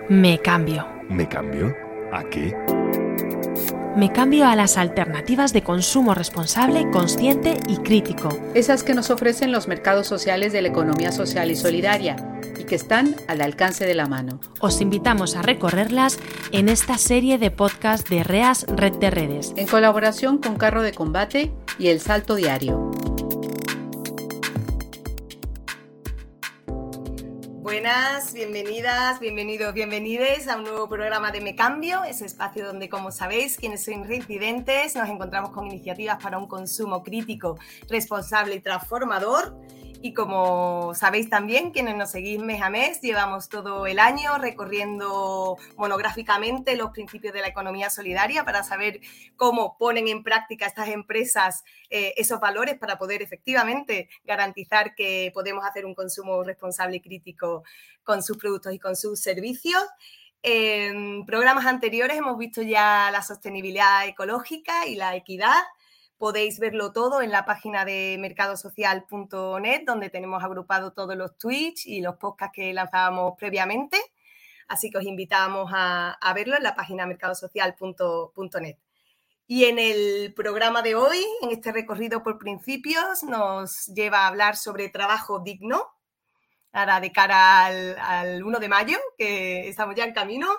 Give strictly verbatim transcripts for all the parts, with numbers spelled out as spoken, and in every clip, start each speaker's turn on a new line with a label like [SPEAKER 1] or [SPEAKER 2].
[SPEAKER 1] Me cambio.
[SPEAKER 2] ¿Me cambio? ¿A qué?
[SPEAKER 1] Me cambio a las alternativas de consumo responsable, consciente y crítico.
[SPEAKER 3] Esas que nos ofrecen los mercados sociales de la economía social y solidaria y que están al alcance de la mano.
[SPEAKER 1] Os invitamos a recorrerlas en esta serie de podcast de REAS Red de Redes,
[SPEAKER 3] en colaboración con Carro de Combate y El Salto Diario.
[SPEAKER 4] Buenas, bienvenidas, bienvenidos, bienvenides a un nuevo programa de Me Cambio, ese espacio donde, como sabéis, quienes son reincidentes nos encontramos con iniciativas para un consumo crítico, responsable y transformador. Y como sabéis también, quienes nos seguís mes a mes, llevamos todo el año recorriendo monográficamente los principios de la economía solidaria para saber cómo ponen en práctica estas empresas eh, esos valores para poder efectivamente garantizar que podemos hacer un consumo responsable y crítico con sus productos y con sus servicios. En programas anteriores hemos visto ya la sostenibilidad ecológica y la equidad. Podéis verlo todo en la página de mercado social punto net, donde tenemos agrupado todos los tweets y los podcasts que lanzábamos previamente. Así que os invitamos a, a verlo en la página mercado social punto net. Y en el programa de hoy, en este recorrido por principios, nos lleva a hablar sobre trabajo digno, ahora de cara al, al uno de mayo, que estamos ya en camino.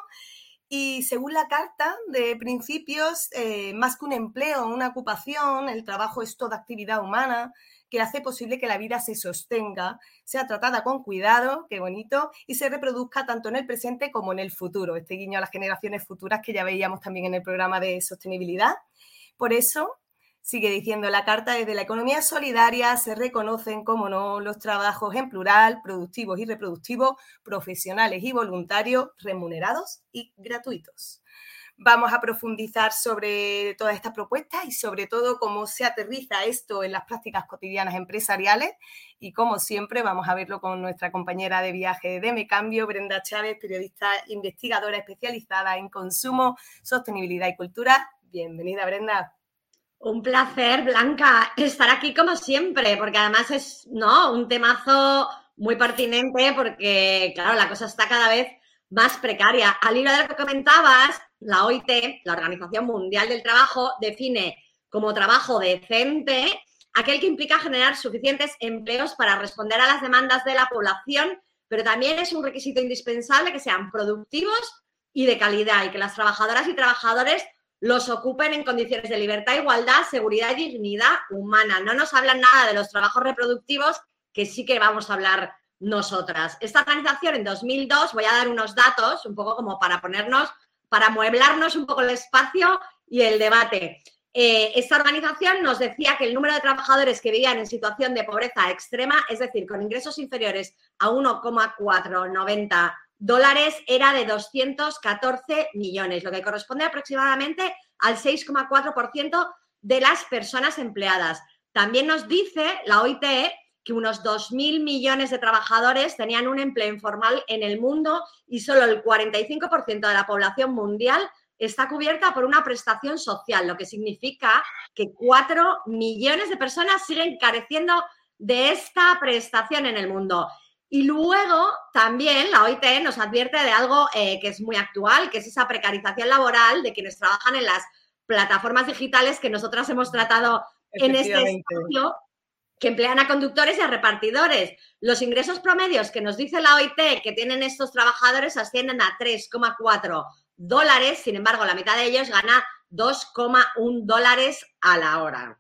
[SPEAKER 4] Y según la Carta de Principios, eh, más que un empleo o una ocupación, el trabajo es toda actividad humana que hace posible que la vida se sostenga, sea tratada con cuidado, qué bonito, y se reproduzca tanto en el presente como en el futuro. Este guiño a las generaciones futuras que ya veíamos también en el programa de sostenibilidad. Por eso, sigue diciendo la Carta, desde la economía solidaria se reconocen, como no, los trabajos en plural, productivos y reproductivos, profesionales y voluntarios, remunerados y gratuitos. Vamos a profundizar sobre todas estas propuestas y sobre todo cómo se aterriza esto en las prácticas cotidianas empresariales y, como siempre, vamos a verlo con nuestra compañera de viaje de Me Cambio, Brenda Chávez, periodista investigadora especializada en consumo, sostenibilidad y cultura. Bienvenida, Brenda.
[SPEAKER 5] Un placer, Blanca, estar aquí como siempre, porque además es, ¿no?, un temazo muy pertinente porque, claro, la cosa está cada vez más precaria. Al hilo de lo que comentabas, la O I T, la Organización Mundial del Trabajo, define como trabajo decente aquel que implica generar suficientes empleos para responder a las demandas de la población, pero también es un requisito indispensable que sean productivos y de calidad y que las trabajadoras y trabajadores los ocupen en condiciones de libertad, igualdad, seguridad y dignidad humana. No nos hablan nada de los trabajos reproductivos, que sí que vamos a hablar nosotras. Esta organización en dos mil dos, voy a dar unos datos, un poco como para ponernos, para amueblarnos un poco el espacio y el debate. Eh, esta organización nos decía que el número de trabajadores que vivían en situación de pobreza extrema, es decir, con ingresos inferiores a uno coma cuatrocientos noventa dólares, era de doscientos catorce millones, lo que corresponde aproximadamente al seis coma cuatro por ciento de las personas empleadas. También nos dice la O I T que unos dos mil millones de trabajadores tenían un empleo informal en el mundo y solo el cuarenta y cinco por ciento de la población mundial está cubierta por una prestación social, lo que significa que cuatro millones de personas siguen careciendo de esta prestación en el mundo. Y luego también la O I T nos advierte de algo eh, que es muy actual, que es esa precarización laboral de quienes trabajan en las plataformas digitales que nosotras hemos tratado en este espacio, que emplean a conductores y a repartidores. Los ingresos promedios que nos dice la O I T que tienen estos trabajadores ascienden a tres coma cuatro dólares, sin embargo, la mitad de ellos gana dos coma uno dólares a la hora.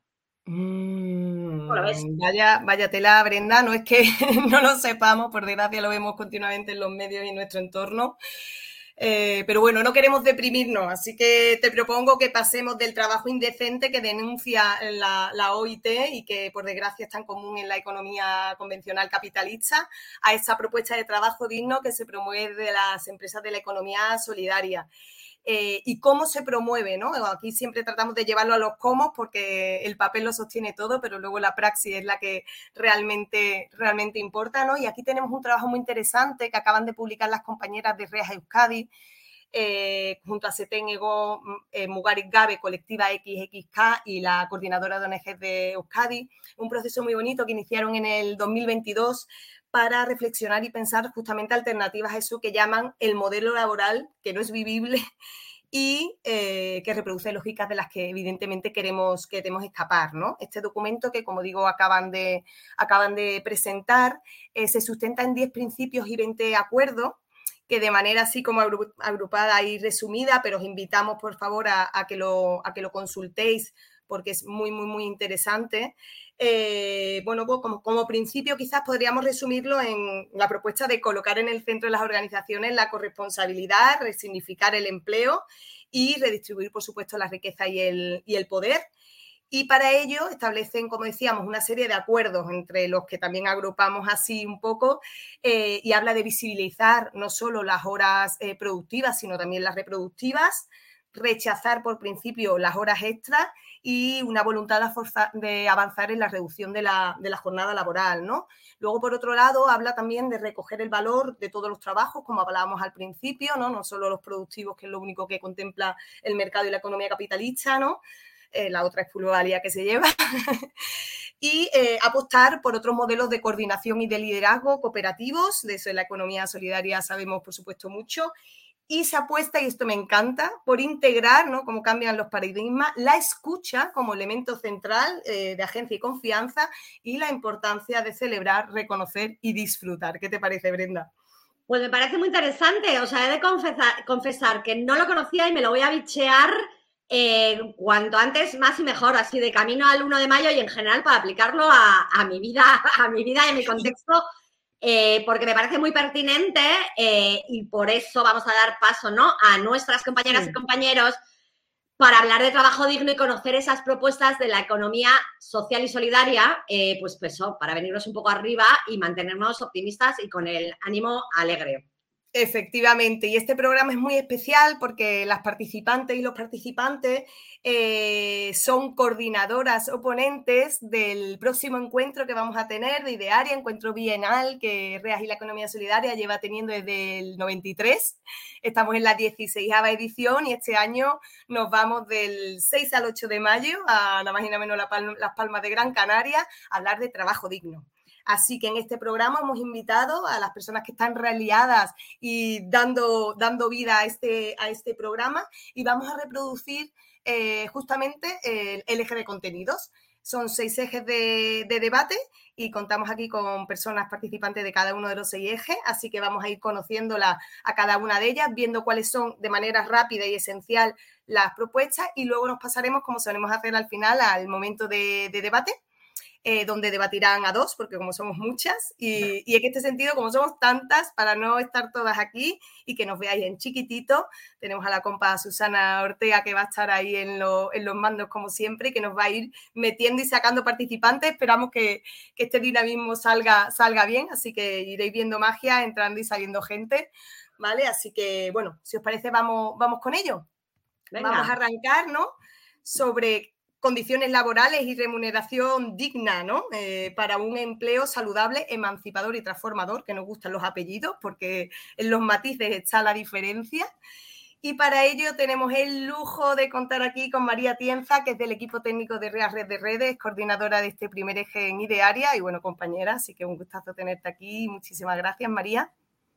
[SPEAKER 4] Mm, vaya, vaya tela, Brenda, no es que no lo sepamos, por desgracia lo vemos continuamente en los medios y en nuestro entorno. Eh, pero bueno, no queremos deprimirnos, así que te propongo que pasemos del trabajo indecente que denuncia la, la O I T y que por desgracia es tan común en la economía convencional capitalista, a esa propuesta de trabajo digno que se promueve de las empresas de la economía solidaria. Eh, y cómo se promueve, ¿no? Aquí siempre tratamos de llevarlo a los cómo porque el papel lo sostiene todo, pero luego la praxis es la que realmente, realmente importa, ¿no? Y aquí tenemos un trabajo muy interesante que acaban de publicar las compañeras de REAS Euskadi, eh, junto a Setén Ego, eh, Mugarik Gabe, Colectiva X X K y la coordinadora de O N Ges de Euskadi, un proceso muy bonito que iniciaron en el dos mil veintidós para reflexionar y pensar justamente alternativas a eso que llaman el modelo laboral, que no es vivible y eh, que reproduce lógicas de las que evidentemente queremos, queremos escapar, ¿no? Este documento que, como digo, acaban de, acaban de presentar eh, se sustenta en diez principios y veinte acuerdos, que de manera así como agrupada y resumida, pero os invitamos, por favor, a, a, que, lo, a que lo consultéis porque es muy, muy, muy interesante. Eh, bueno, pues como, como principio quizás podríamos resumirlo en la propuesta de colocar en el centro de las organizaciones la corresponsabilidad, resignificar el empleo y redistribuir, por supuesto, la riqueza y el, y el poder. Y para ello establecen, como decíamos, una serie de acuerdos entre los que también agrupamos así un poco eh, y habla de visibilizar no solo las horas eh, productivas, sino también las reproductivas, rechazar por principio las horas extras y una voluntad de, forza, de avanzar en la reducción de la, de la jornada laboral, ¿no? Luego, por otro lado, habla también de recoger el valor de todos los trabajos, como hablábamos al principio, ¿no? No solo los productivos, que es lo único que contempla el mercado y la economía capitalista, ¿no? Eh, la otra es plusvalía que se lleva, y eh, apostar por otros modelos de coordinación y de liderazgo cooperativos, de eso en la economía solidaria sabemos, por supuesto, mucho, y se apuesta, y esto me encanta, por integrar, ¿no?, cómo cambian los paradigmas, la escucha como elemento central eh, de agencia y confianza y la importancia de celebrar, reconocer y disfrutar. ¿Qué te parece, Brenda?
[SPEAKER 5] Pues me parece muy interesante, o sea, he de confesar, confesar que no lo conocía y me lo voy a bichear eh, cuanto antes, más y mejor, así de camino al uno de mayo y en general para aplicarlo a, a mi vida, a mi vida y a mi contexto. Eh, porque me parece muy pertinente eh, y por eso vamos a dar paso, ¿no?, a nuestras compañeras sí. y compañeros para hablar de trabajo digno y conocer esas propuestas de la economía social y solidaria, eh, pues, pues oh, para venirnos un poco arriba y mantenernos optimistas y con el ánimo alegre.
[SPEAKER 4] Efectivamente, y este programa es muy especial porque las participantes y los participantes eh, son coordinadoras o ponentes del próximo encuentro que vamos a tener de Idearia, encuentro bienal que REAS y la Economía Solidaria lleva teniendo desde el noventa y tres. Estamos en la dieciséisava edición y este año nos vamos del seis al ocho de mayo a nada más y nada menos Las Palmas de Gran Canaria a hablar de trabajo digno. Así que en este programa hemos invitado a las personas que están realiadas y dando, dando vida a este, a este programa y vamos a reproducir eh, justamente el, el eje de contenidos. Son seis ejes de, de debate y contamos aquí con personas participantes de cada uno de los seis ejes, así que vamos a ir conociéndola a cada una de ellas, viendo cuáles son de manera rápida y esencial las propuestas y luego nos pasaremos, como solemos hacer al final, al momento de, de debate. Eh, donde debatirán a dos, porque como somos muchas, y, y en este sentido, como somos tantas, para no estar todas aquí y que nos veáis en chiquitito, tenemos a la compa Susana Ortega que va a estar ahí en, lo, en los mandos como siempre y que nos va a ir metiendo y sacando participantes. Esperamos que, que este dinamismo salga, salga bien, así que iréis viendo magia, entrando y saliendo gente, ¿vale? Así que, bueno, si os parece, vamos, vamos con ello. Venga. Vamos a arrancar, ¿no?, sobre condiciones laborales y remuneración digna, ¿no?, eh, para un empleo saludable, emancipador y transformador, que nos gustan los apellidos porque en los matices está la diferencia. Y para ello tenemos el lujo de contar aquí con María Tienza, que es del equipo técnico de REAS Red de Redes, coordinadora de este primer eje en Idearia y, bueno, compañera, así que un gustazo tenerte aquí. Muchísimas gracias, María.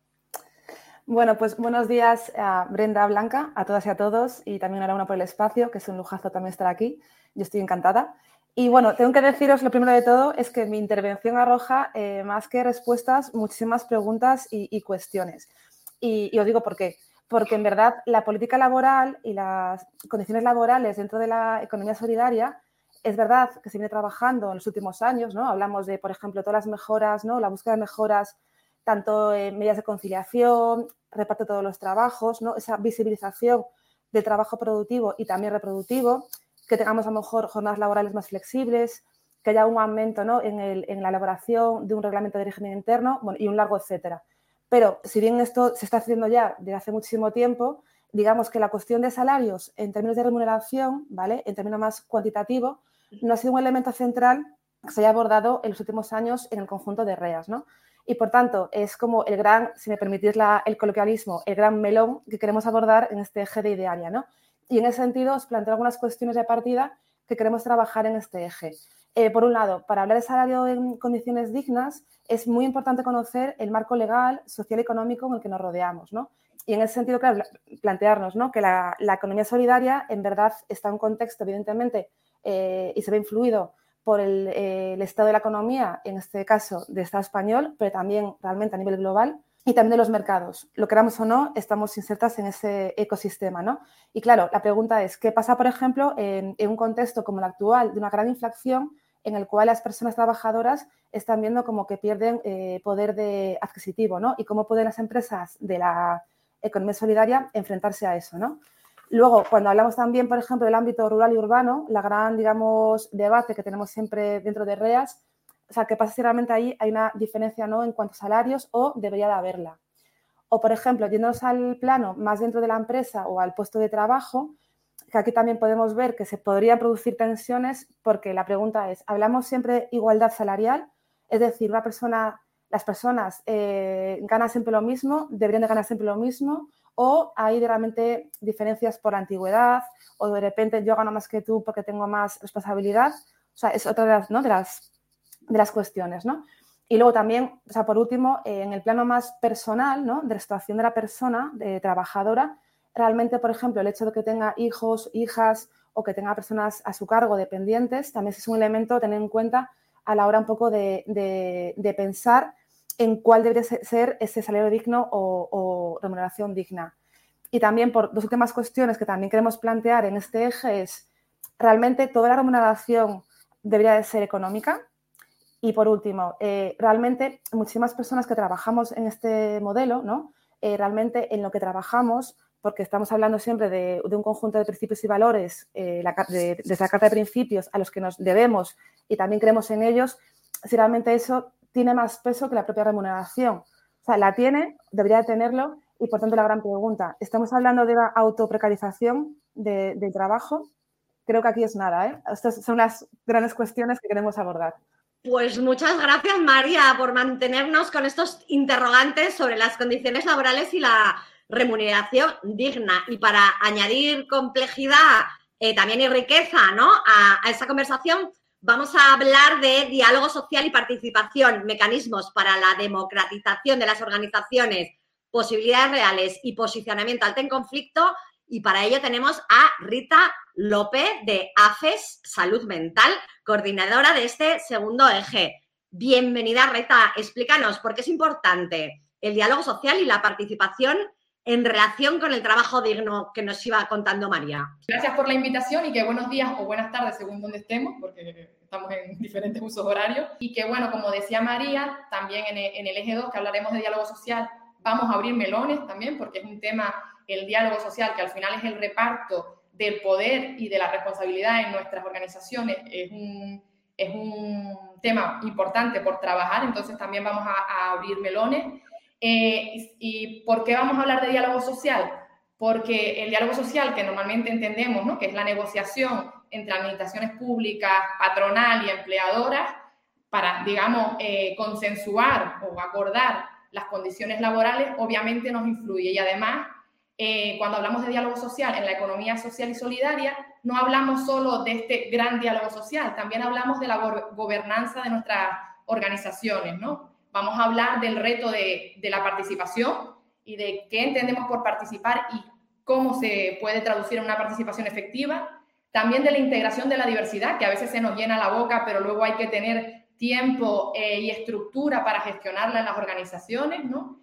[SPEAKER 6] Bueno, pues buenos días a Brenda, Blanca, a todas y a todos y también enhorabuena por el espacio, que es un lujazo también estar aquí. Yo estoy encantada. Y bueno, tengo que deciros, lo primero de todo, es que mi intervención arroja, eh, más que respuestas, muchísimas preguntas y, y cuestiones. Y, y os digo por qué. Porque en verdad la política laboral y las condiciones laborales dentro de la economía solidaria es verdad que se viene trabajando en los últimos años, ¿no? Hablamos de, por ejemplo, todas las mejoras, ¿no?, la búsqueda de mejoras tanto en medidas de conciliación, reparto de todos los trabajos, ¿no?, esa visibilización del trabajo productivo y también reproductivo, que tengamos a lo mejor jornadas laborales más flexibles, que haya un aumento, ¿no?, en, el, en la elaboración de un reglamento de régimen interno, bueno, y un largo etcétera. Pero si bien esto se está haciendo ya desde hace muchísimo tiempo, digamos que la cuestión de salarios en términos de remuneración, ¿vale?, en términos más cuantitativos, no ha sido un elemento central que se haya abordado en los últimos años en el conjunto de REAS, ¿no? Y, por tanto, es como el gran, si me permitís la, el coloquialismo, el gran melón que queremos abordar en este eje de Idearia, ¿no? Y en ese sentido os planteo algunas cuestiones de partida que queremos trabajar en este eje. Eh, por un lado, para hablar de salario en condiciones dignas, es muy importante conocer el marco legal, social y económico en el que nos rodeamos, ¿no? Y en ese sentido, claro, plantearnos, ¿no?, que la, la economía solidaria en verdad está en un contexto, evidentemente, eh, y se ve influido por el, eh, el estado de la economía, en este caso del Estado español, pero también realmente a nivel global, y también de los mercados. Lo queramos o no, estamos insertas en ese ecosistema, ¿no? Y claro, la pregunta es, ¿qué pasa, por ejemplo, en, en un contexto como el actual de una gran inflación en el cual las personas trabajadoras están viendo como que pierden eh, poder de adquisitivo, ¿no? Y cómo pueden las empresas de la economía solidaria enfrentarse a eso, ¿no? Luego, cuando hablamos también, por ejemplo, del ámbito rural y urbano, la gran, digamos, debate que tenemos siempre dentro de REAS, o sea, ¿qué pasa si realmente ahí hay una diferencia, ¿no?, en cuanto a salarios o debería de haberla? O, por ejemplo, yéndonos al plano más dentro de la empresa o al puesto de trabajo, que aquí también podemos ver que se podrían producir tensiones porque la pregunta es, ¿hablamos siempre de igualdad salarial? Es decir, una persona, las personas eh, ganan siempre lo mismo, deberían de ganar siempre lo mismo, o hay realmente diferencias por antigüedad, o de repente yo gano más que tú porque tengo más responsabilidad. O sea, es otra de las, ¿no?, de las, de las cuestiones, ¿no? Y luego también, o sea, por último, eh, en el plano más personal, ¿no?, de la situación de la persona, de trabajadora, realmente, por ejemplo, el hecho de que tenga hijos, hijas o que tenga personas a su cargo dependientes, también es un elemento a tener en cuenta a la hora un poco de, de, de pensar en cuál debería ser ese salario digno o, o remuneración digna. Y también por dos últimas cuestiones que también queremos plantear en este eje es, ¿realmente toda la remuneración debería de ser económica? Y por último, eh, realmente muchísimas personas que trabajamos en este modelo, ¿no?, eh, realmente en lo que trabajamos, porque estamos hablando siempre de, de un conjunto de principios y valores, eh, la, de, desde la Carta de Principios a los que nos debemos y también creemos en ellos, si realmente eso tiene más peso que la propia remuneración. O sea, la tiene, debería de tenerlo y, por tanto, la gran pregunta, ¿estamos hablando de la autoprecarización de, del trabajo? Creo que aquí es nada, ¿eh? Estas son las grandes cuestiones que queremos abordar.
[SPEAKER 5] Pues muchas gracias, María, por mantenernos con estos interrogantes sobre las condiciones laborales y la remuneración digna. Y para añadir complejidad eh, también y riqueza, ¿no?, a, a esta conversación, vamos a hablar de diálogo social y participación, mecanismos para la democratización de las organizaciones, posibilidades reales y posicionamiento alto en conflicto. Y para ello tenemos a Rita López de AFES Salud Mental, coordinadora de este segundo eje. Bienvenida, Rita. Explícanos por qué es importante el diálogo social y la participación en relación con el trabajo digno que nos iba contando María.
[SPEAKER 7] Gracias por la invitación y que buenos días o buenas tardes según donde estemos, porque estamos en diferentes usos horarios. Y que, bueno, como decía María, también en el, en el eje dos, que hablaremos de diálogo social, vamos a abrir melones también, porque es un tema, el diálogo social, que al final es el reparto del poder y de la responsabilidad en nuestras organizaciones, es un, es un tema importante por trabajar, entonces también vamos a, a abrir melones. Eh, y, ¿Y por qué vamos a hablar de diálogo social? Porque el diálogo social que normalmente entendemos, ¿no?, que es la negociación entre administraciones públicas, patronal y empleadoras para, digamos, eh, consensuar o acordar las condiciones laborales, obviamente nos influye. Y además, eh, cuando hablamos de diálogo social en la economía social y solidaria, no hablamos solo de este gran diálogo social, también hablamos de la go- gobernanza de nuestras organizaciones, ¿no? Vamos a hablar del reto de, de la participación y de qué entendemos por participar y cómo se puede traducir en una participación efectiva. También de la integración de la diversidad, que a veces se nos llena la boca, pero luego hay que tener tiempo eh, y estructura para gestionarla en las organizaciones, ¿no?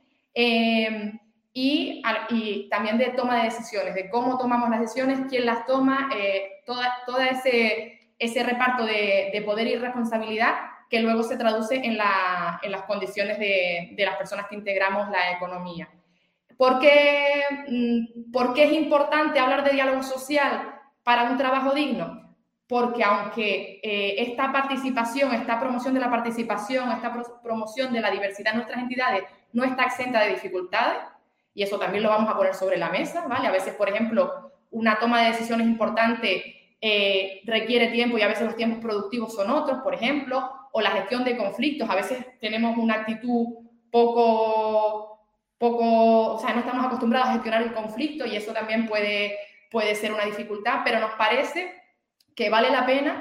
[SPEAKER 7] Eh, y, y también de toma de decisiones, de cómo tomamos las decisiones, quién las toma, eh, toda, toda ese, ese reparto de, de poder y responsabilidad que luego se traduce en, la, en las condiciones de, de las personas que integramos la economía. ¿Por qué, ¿Por qué es importante hablar de diálogo social para un trabajo digno? Porque aunque eh, esta participación, esta promoción de la participación, esta pro promoción de la diversidad en nuestras entidades no está exenta de dificultades, y eso también lo vamos a poner sobre la mesa, ¿vale? A veces, por ejemplo, una toma de decisiones importante eh, requiere tiempo y a veces los tiempos productivos son otros, por ejemplo, o la gestión de conflictos. A veces tenemos una actitud poco, poco, o sea, no estamos acostumbrados a gestionar el conflicto y eso también puede, puede ser una dificultad, pero nos parece que vale la pena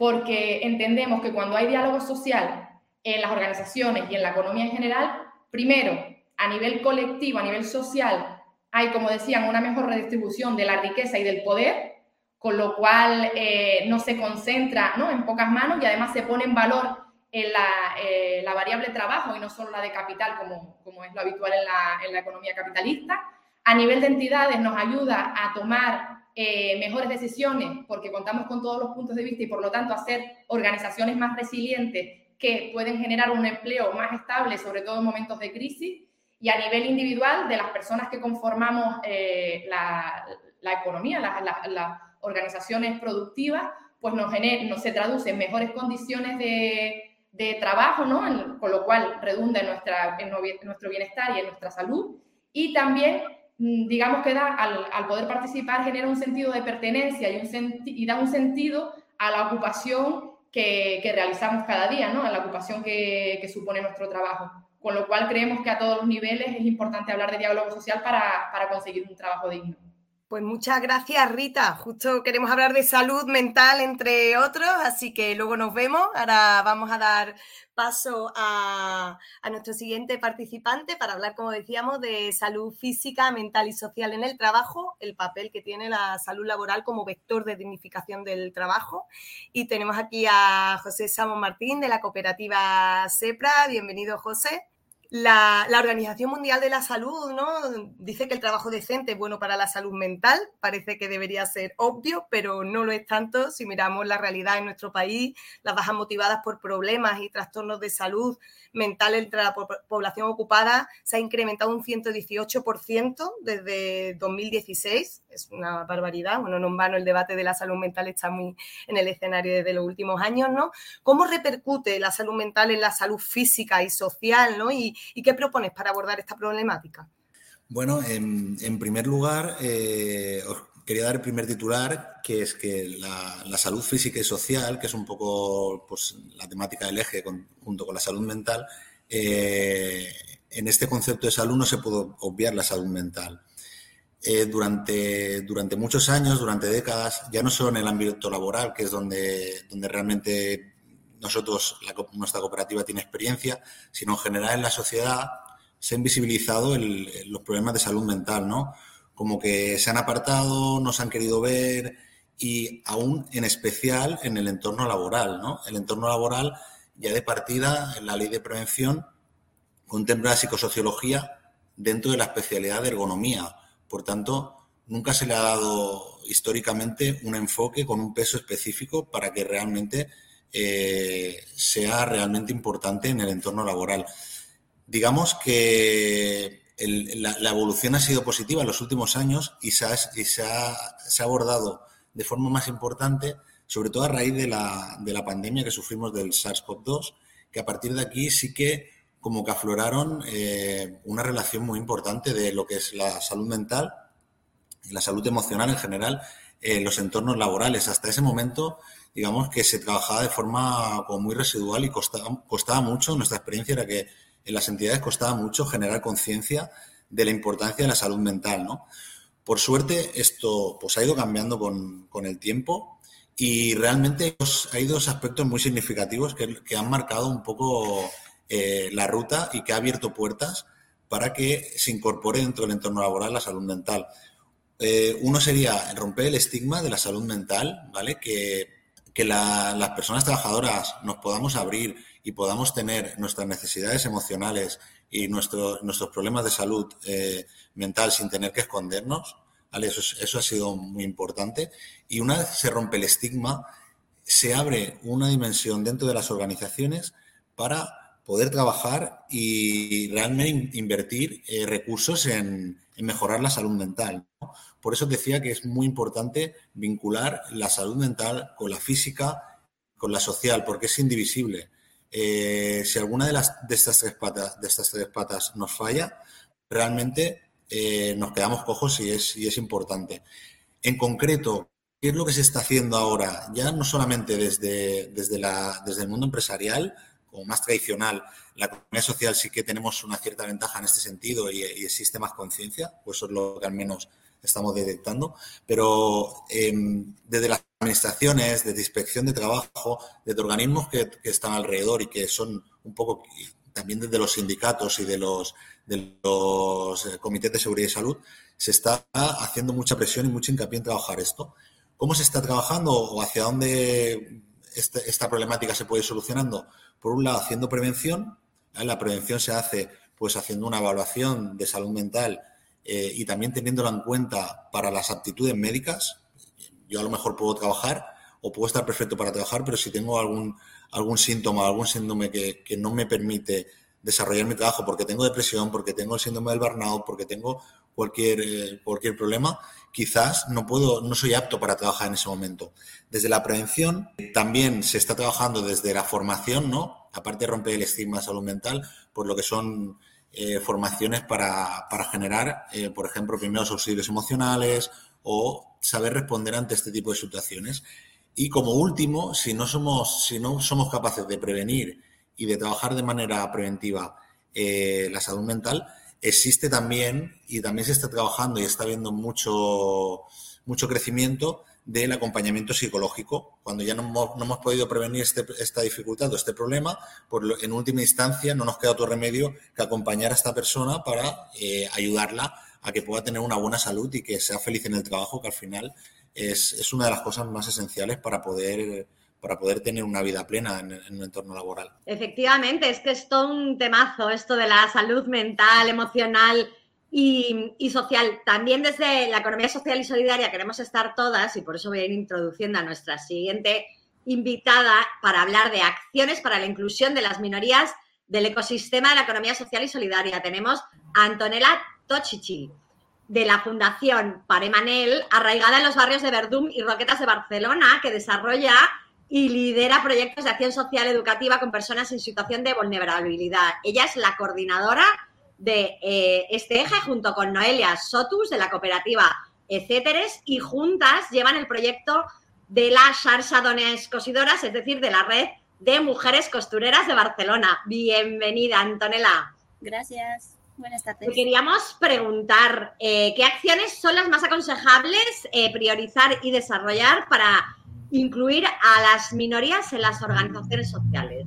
[SPEAKER 7] porque entendemos que cuando hay diálogo social en las organizaciones y en la economía en general, primero, a nivel colectivo, a nivel social, hay, como decían, una mejor redistribución de la riqueza y del poder, con lo cual eh, no se concentra, ¿no?, en pocas manos, y además se pone en valor en la, eh, la variable trabajo y no solo la de capital, como, como es lo habitual en la, en la economía capitalista. A nivel de entidades nos ayuda a tomar eh, mejores decisiones porque contamos con todos los puntos de vista y, por lo tanto, a ser organizaciones más resilientes que pueden generar un empleo más estable, sobre todo en momentos de crisis. Y a nivel individual, de las personas que conformamos eh, la, la economía, las la, la organizaciones productivas, pues nos, gener, nos se traduce en mejores condiciones de, de trabajo, ¿no?, en, con lo cual redunda en, nuestra, en nuestro bienestar y en nuestra salud. Y también, digamos que da, al, al poder participar, genera un sentido de pertenencia y, un senti y da un sentido a la ocupación que, que realizamos cada día, ¿no?, a la ocupación que, que supone nuestro trabajo. Con lo cual creemos que a todos los niveles es importante hablar de diálogo social para, para conseguir un trabajo digno.
[SPEAKER 4] Pues muchas gracias, Rita. Justo queremos hablar de salud mental, entre otros, así que luego nos vemos. Ahora vamos a dar paso a, a nuestro siguiente participante para hablar, como decíamos, de salud física, mental y social en el trabajo, el papel que tiene la salud laboral como vector de dignificación del trabajo. Y tenemos aquí a José Samo Martín, de la cooperativa SEPRA. Bienvenido, José. La, la Organización Mundial de la Salud, ¿no?, dice que el trabajo decente es bueno para la salud mental. Parece que debería ser obvio, pero no lo es tanto si miramos la realidad en nuestro país. Las bajas motivadas por problemas y trastornos de salud mental entre la po población ocupada se ha incrementado un ciento dieciocho por ciento desde dos mil dieciséis. Es una barbaridad. Bueno, no en vano el debate de la salud mental está muy en el escenario desde los últimos años, ¿no? ¿Cómo repercute la salud mental en la salud física y social, ¿no? Y, ¿Y qué propones para abordar esta problemática?
[SPEAKER 8] Bueno, en, en primer lugar, eh, os quería dar el primer titular, que es que la, la salud física y social, que es un poco pues, la temática del eje con, junto con la salud mental, eh, en este concepto de salud no se puede obviar la salud mental. Eh, durante, durante muchos años, durante décadas, ya no solo en el ámbito laboral, que es donde, donde realmente nosotros, la, nuestra cooperativa tiene experiencia, sino en general en la sociedad se ha invisibilizado el, los problemas de salud mental, ¿no? Como que se han apartado, no se han querido ver y aún en especial en el entorno laboral, ¿no? El entorno laboral ya de partida, en la ley de prevención, contempla la psicosociología dentro de la especialidad de ergonomía. Por tanto, nunca se le ha dado históricamente un enfoque con un peso específico para que realmente Eh, sea realmente importante en el entorno laboral. Digamos que el, la, la evolución ha sido positiva en los últimos años y, se ha, y se, ha, se ha abordado de forma más importante, sobre todo a raíz de la, de la pandemia que sufrimos del SARS CoV dos, que a partir de aquí sí que como que afloraron eh, una relación muy importante de lo que es la salud mental y la salud emocional en general en los entornos laborales. Hasta ese momento, digamos que se trabajaba de forma como muy residual y costaba, costaba mucho, nuestra experiencia era que en las entidades costaba mucho generar conciencia de la importancia de la salud mental, ¿no? Por suerte esto pues, ha ido cambiando con, con el tiempo y realmente hay dos aspectos muy significativos que, que han marcado un poco eh, la ruta y que ha abierto puertas para que se incorpore dentro del entorno laboral la salud mental. Eh, uno sería romper el estigma de la salud mental, ¿vale? Que que la, las personas trabajadoras nos podamos abrir y podamos tener nuestras necesidades emocionales y nuestro, nuestros problemas de salud eh, mental sin tener que escondernos, ¿vale? Eso, eso ha sido muy importante. Y una vez se rompe el estigma, se abre una dimensión dentro de las organizaciones para poder trabajar y realmente invertir eh, recursos en, en mejorar la salud mental, ¿no? Por eso decía que es muy importante vincular la salud mental con la física, con la social, porque es indivisible. Eh, si alguna de, las, de, estas tres patas, de estas tres patas nos falla, realmente eh, nos quedamos cojos y es, y es importante. En concreto, ¿qué es lo que se está haciendo ahora? Ya no solamente desde, desde, la, desde el mundo empresarial, como más tradicional, la economía social sí que tenemos una cierta ventaja en este sentido y, y existe más conciencia, pues eso es lo que al menos estamos detectando, pero eh, desde las administraciones, desde inspección de trabajo, desde organismos que, que están alrededor y que son un poco, también desde los sindicatos y de los, de los comités de seguridad y salud, se está haciendo mucha presión y mucho hincapié en trabajar esto. ¿Cómo se está trabajando o hacia dónde esta, esta problemática se puede ir solucionando? Por un lado, haciendo prevención. ¿eh? La prevención se hace pues haciendo una evaluación de salud mental eh, y también teniéndola en cuenta para las aptitudes médicas. Yo a lo mejor puedo trabajar o puedo estar perfecto para trabajar, pero si tengo algún, algún síntoma, algún síndrome que, que no me permite desarrollar mi trabajo porque tengo depresión, porque tengo el síndrome del burnout, porque tengo cualquier, eh, cualquier problema, quizás no puedo, no soy apto para trabajar en ese momento. Desde la prevención también se está trabajando desde la formación, ¿no? Aparte de romper el estigma de salud mental, por lo que son eh, formaciones para, para generar, eh, por ejemplo, primeros auxilios emocionales o saber responder ante este tipo de situaciones. Y como último, si no somos, si no somos capaces de prevenir y de trabajar de manera preventiva eh, la salud mental, existe también, y también se está trabajando y está habiendo mucho, mucho crecimiento del acompañamiento psicológico. Cuando ya no hemos, no hemos podido prevenir este, esta dificultad o este problema, pues en última instancia no nos queda otro remedio que acompañar a esta persona para eh, ayudarla a que pueda tener una buena salud y que sea feliz en el trabajo, que al final es, es una de las cosas más esenciales para poder, para poder tener una vida plena en, en un entorno laboral.
[SPEAKER 5] Efectivamente, es que es todo un temazo esto de la salud mental, emocional y, y social. También desde la economía social y solidaria queremos estar todas, y por eso voy a ir introduciendo a nuestra siguiente invitada para hablar de acciones para la inclusión de las minorías del ecosistema de la economía social y solidaria. Tenemos a Antonella Tochichi, de la Fundación Pare Manel, arraigada en los barrios de Verdún y Roquetas de Barcelona, que desarrolla y lidera proyectos de acción social educativa con personas en situación de vulnerabilidad. Ella es la coordinadora de eh, este eje junto con Noelia Sotus, de la cooperativa Ecéteres, y juntas llevan el proyecto de la Xarxa Dones Cosidoras, es decir, de la red de mujeres costureras de Barcelona. Bienvenida, Antonella.
[SPEAKER 9] Gracias. Buenas tardes.
[SPEAKER 5] Te queríamos preguntar, eh, ¿qué acciones son las más aconsejables eh, priorizar y desarrollar para incluir a las minorías en las organizaciones sociales?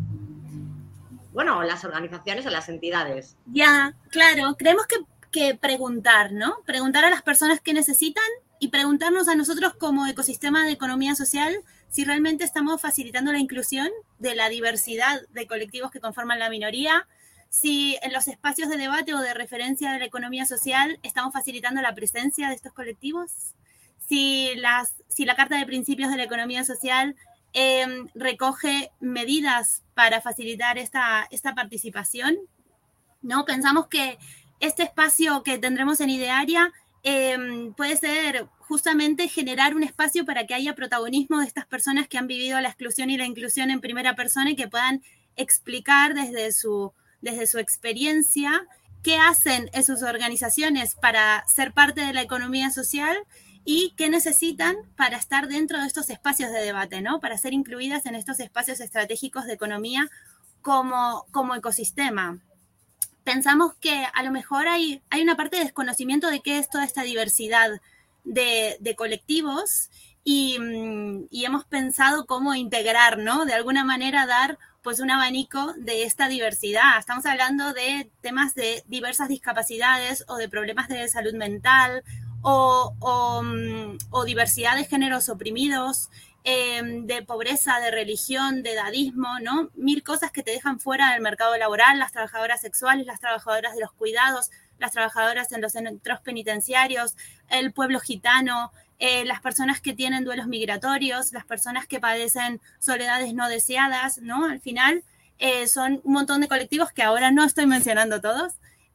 [SPEAKER 5] Bueno, las organizaciones, en las entidades.
[SPEAKER 9] Ya, claro. Creemos que, que preguntar, ¿no? Preguntar a las personas que necesitan y preguntarnos a nosotros como ecosistema de economía social si realmente estamos facilitando la inclusión de la diversidad de colectivos que conforman la minoría, si en los espacios de debate o de referencia de la economía social estamos facilitando la presencia de estos colectivos, si, las, si la Carta de Principios de la Economía Social eh, recoge medidas para facilitar esta, esta participación, ¿no? Pensamos que este espacio que tendremos en Idearia eh, puede ser justamente generar un espacio para que haya protagonismo de estas personas que han vivido la exclusión y la inclusión en primera persona y que puedan explicar desde su desde su experiencia, qué hacen en sus organizaciones para ser parte de la economía social y qué necesitan para estar dentro de estos espacios de debate, ¿no? Para ser incluidas en estos espacios estratégicos de economía como, como ecosistema. Pensamos que a lo mejor hay, hay una parte de desconocimiento de qué es toda esta diversidad de, de colectivos y, y hemos pensado cómo integrar, ¿no? De alguna manera dar pues un abanico de esta diversidad. Estamos hablando de temas de diversas discapacidades o de problemas de salud mental o, o, o diversidad de géneros oprimidos, eh, de pobreza, de religión, de edadismo, ¿no? Mil cosas que te dejan fuera del mercado laboral, las trabajadoras sexuales, las trabajadoras de los cuidados, las trabajadoras en los centros penitenciarios, el pueblo gitano, Eh, las personas que tienen duelos migratorios, las personas que padecen soledades no deseadas, ¿no? Al final eh, son un montón de colectivos que ahora no estoy mencionando todos,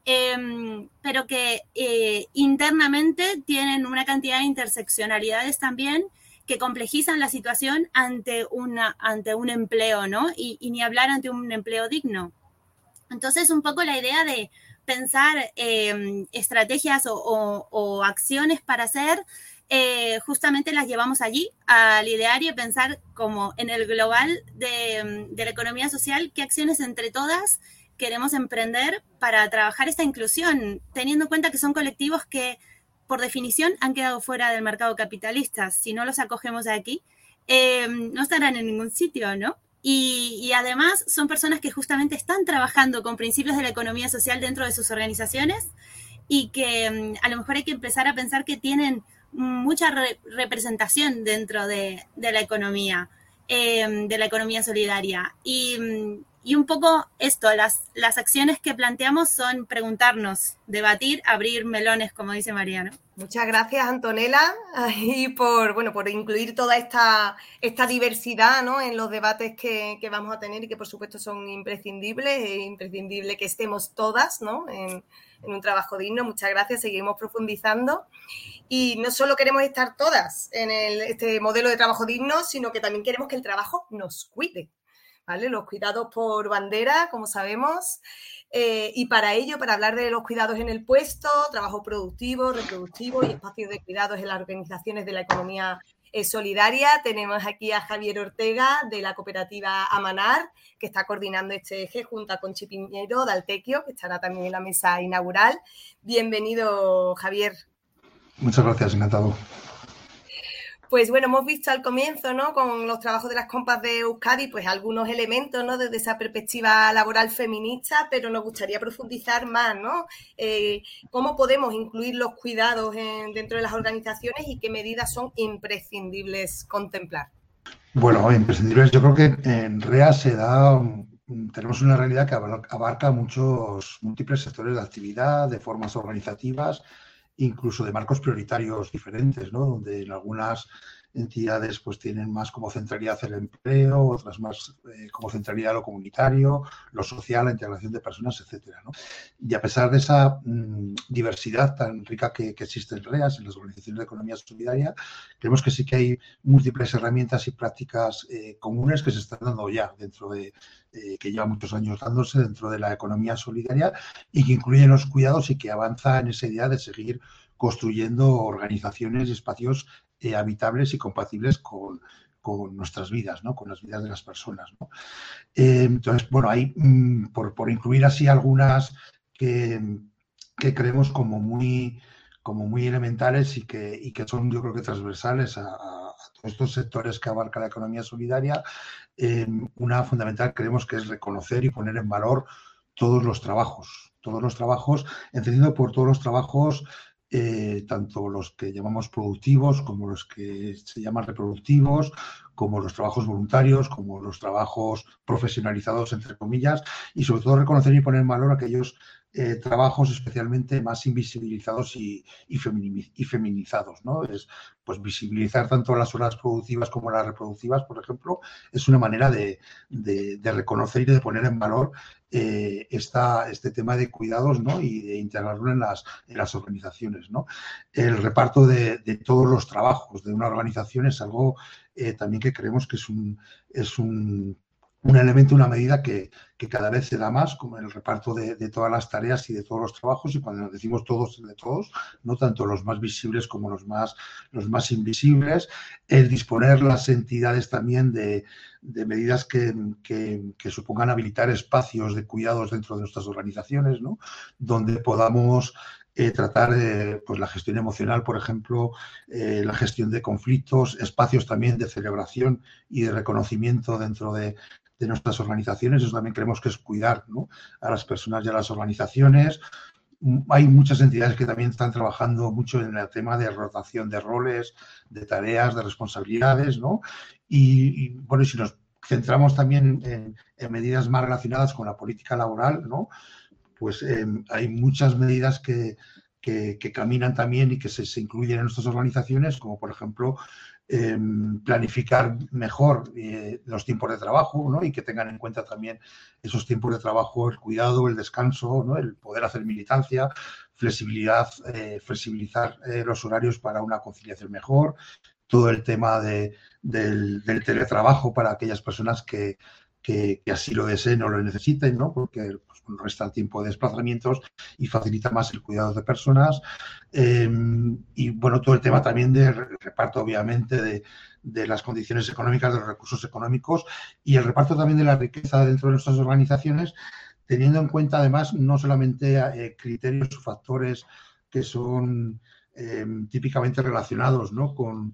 [SPEAKER 9] eh, pero que eh, internamente tienen una cantidad de interseccionalidades también que complejizan la situación ante, una, ante un empleo, ¿no? Y, y ni hablar ante un empleo digno. Entonces, un poco la idea de pensar eh, estrategias o, o, o acciones para hacer Eh, justamente las llevamos allí al Ideario y pensar como en el global de, de la economía social, qué acciones entre todas queremos emprender para trabajar esta inclusión, teniendo en cuenta que son colectivos que por definición han quedado fuera del mercado capitalista. Si no los acogemos aquí, eh, no estarán en ningún sitio, ¿no? Y, y además son personas que justamente están trabajando con principios de la economía social dentro de sus organizaciones y que a lo mejor hay que empezar a pensar que tienen mucha re representación dentro de, de la economía, eh, de la economía solidaria. Y, y un poco esto, las, las acciones que planteamos son preguntarnos, debatir, abrir melones, como dice Mariano.
[SPEAKER 4] Muchas gracias, Antonella, y por, bueno, por incluir toda esta, esta diversidad, ¿no?, en los debates que, que vamos a tener y que, por supuesto, son imprescindibles. Es imprescindible que estemos todas, ¿no?, en, en un trabajo digno. Muchas gracias, seguimos profundizando. Y no solo queremos estar todas en el, este modelo de trabajo digno, sino que también queremos que el trabajo nos cuide, ¿vale? Los cuidados por bandera, como sabemos. Eh, y para ello, para hablar de los cuidados en el puesto, trabajo productivo, reproductivo y espacios de cuidados en las organizaciones de la economía eh, solidaria, tenemos aquí a Javier Ortega de la cooperativa Amanar, que está coordinando este eje junto a Conchi Piñero de Altequio, que estará también en la mesa inaugural. Bienvenido, Javier.
[SPEAKER 10] Muchas gracias, encantado.
[SPEAKER 4] Pues bueno, hemos visto al comienzo, ¿no?, con los trabajos de las compas de Euskadi, pues algunos elementos, ¿no?, desde esa perspectiva laboral feminista, pero nos gustaría profundizar más, ¿no? Eh, ¿Cómo podemos incluir los cuidados en, dentro de las organizaciones y qué medidas son imprescindibles contemplar?
[SPEAKER 10] Bueno, imprescindibles, yo creo que en REA se da, tenemos una realidad que abarca muchos, múltiples sectores de actividad, de formas organizativas, incluso de marcos prioritarios diferentes, ¿no?, donde en algunas entidades pues tienen más como centralidad el empleo, otras más eh, como centralidad lo comunitario, lo social, la integración de personas, etcétera, ¿no? Y a pesar de esa mmm, diversidad tan rica que, que existe en REAS, en las organizaciones de economía solidaria, creemos que sí que hay múltiples herramientas y prácticas eh, comunes que se están dando ya dentro de, eh, que llevan muchos años dándose dentro de la economía solidaria y que incluyen los cuidados y que avanza en esa idea de seguir construyendo organizaciones y espacios eh, habitables y compatibles con, con nuestras vidas, ¿no?, con las vidas de las personas, ¿no? Eh, entonces, bueno, hay, mmm, por, por incluir así algunas que, que creemos como muy, como muy elementales y que, y que son, yo creo que transversales a, a todos estos sectores que abarca la economía solidaria, eh, una fundamental creemos que es reconocer y poner en valor todos los trabajos, todos los trabajos, entendiendo por todos los trabajos Eh, tanto los que llamamos productivos como los que se llaman reproductivos, como los trabajos voluntarios, como los trabajos profesionalizados, entre comillas, y sobre todo reconocer y poner en valor aquellos eh, trabajos especialmente más invisibilizados y, y, femini y feminizados, ¿no? Es, pues visibilizar tanto las horas productivas como las reproductivas, por ejemplo, es una manera de, de, de reconocer y de poner en valor eh, esta, este tema de cuidados, ¿no?, y de integrarlo en las, en las organizaciones, ¿no? El reparto de, de todos los trabajos de una organización es algo eh, también que creemos que es un, es un un elemento, una medida que, que cada vez se da más, como el reparto de, de todas las tareas y de todos los trabajos, y cuando nos decimos todos, de todos, no tanto los más visibles como los más, los más invisibles, el disponer las entidades también de, de medidas que, que, que supongan habilitar espacios de cuidados dentro de nuestras organizaciones, ¿no?, donde podamos Eh, tratar eh, pues la gestión emocional, por ejemplo, eh, la gestión de conflictos, espacios también de celebración y de reconocimiento dentro de, de nuestras organizaciones. Eso también creemos que es cuidar, ¿no?, a las personas y a las organizaciones. Hay muchas entidades que también están trabajando mucho en el tema de rotación de roles, de tareas, de responsabilidades, ¿no? Y, y bueno, si nos centramos también en, en medidas más relacionadas con la política laboral, ¿no?, pues eh, hay muchas medidas que, que, que caminan también y que se, se incluyen en nuestras organizaciones, como por ejemplo eh, planificar mejor eh, los tiempos de trabajo, ¿no?, y que tengan en cuenta también esos tiempos de trabajo, el cuidado, el descanso, ¿no?, el poder hacer militancia, flexibilidad, eh, flexibilizar eh, los horarios para una conciliación mejor, todo el tema de, del, del teletrabajo para aquellas personas que Que, que así lo deseen o lo necesiten, ¿no?, porque pues, resta el tiempo de desplazamientos y facilita más el cuidado de personas. Eh, y, bueno, todo el tema también de reparto, obviamente, de, de las condiciones económicas, de los recursos económicos y el reparto también de la riqueza dentro de nuestras organizaciones, teniendo en cuenta, además, no solamente eh, criterios o factores que son eh, típicamente relacionados, ¿no?, con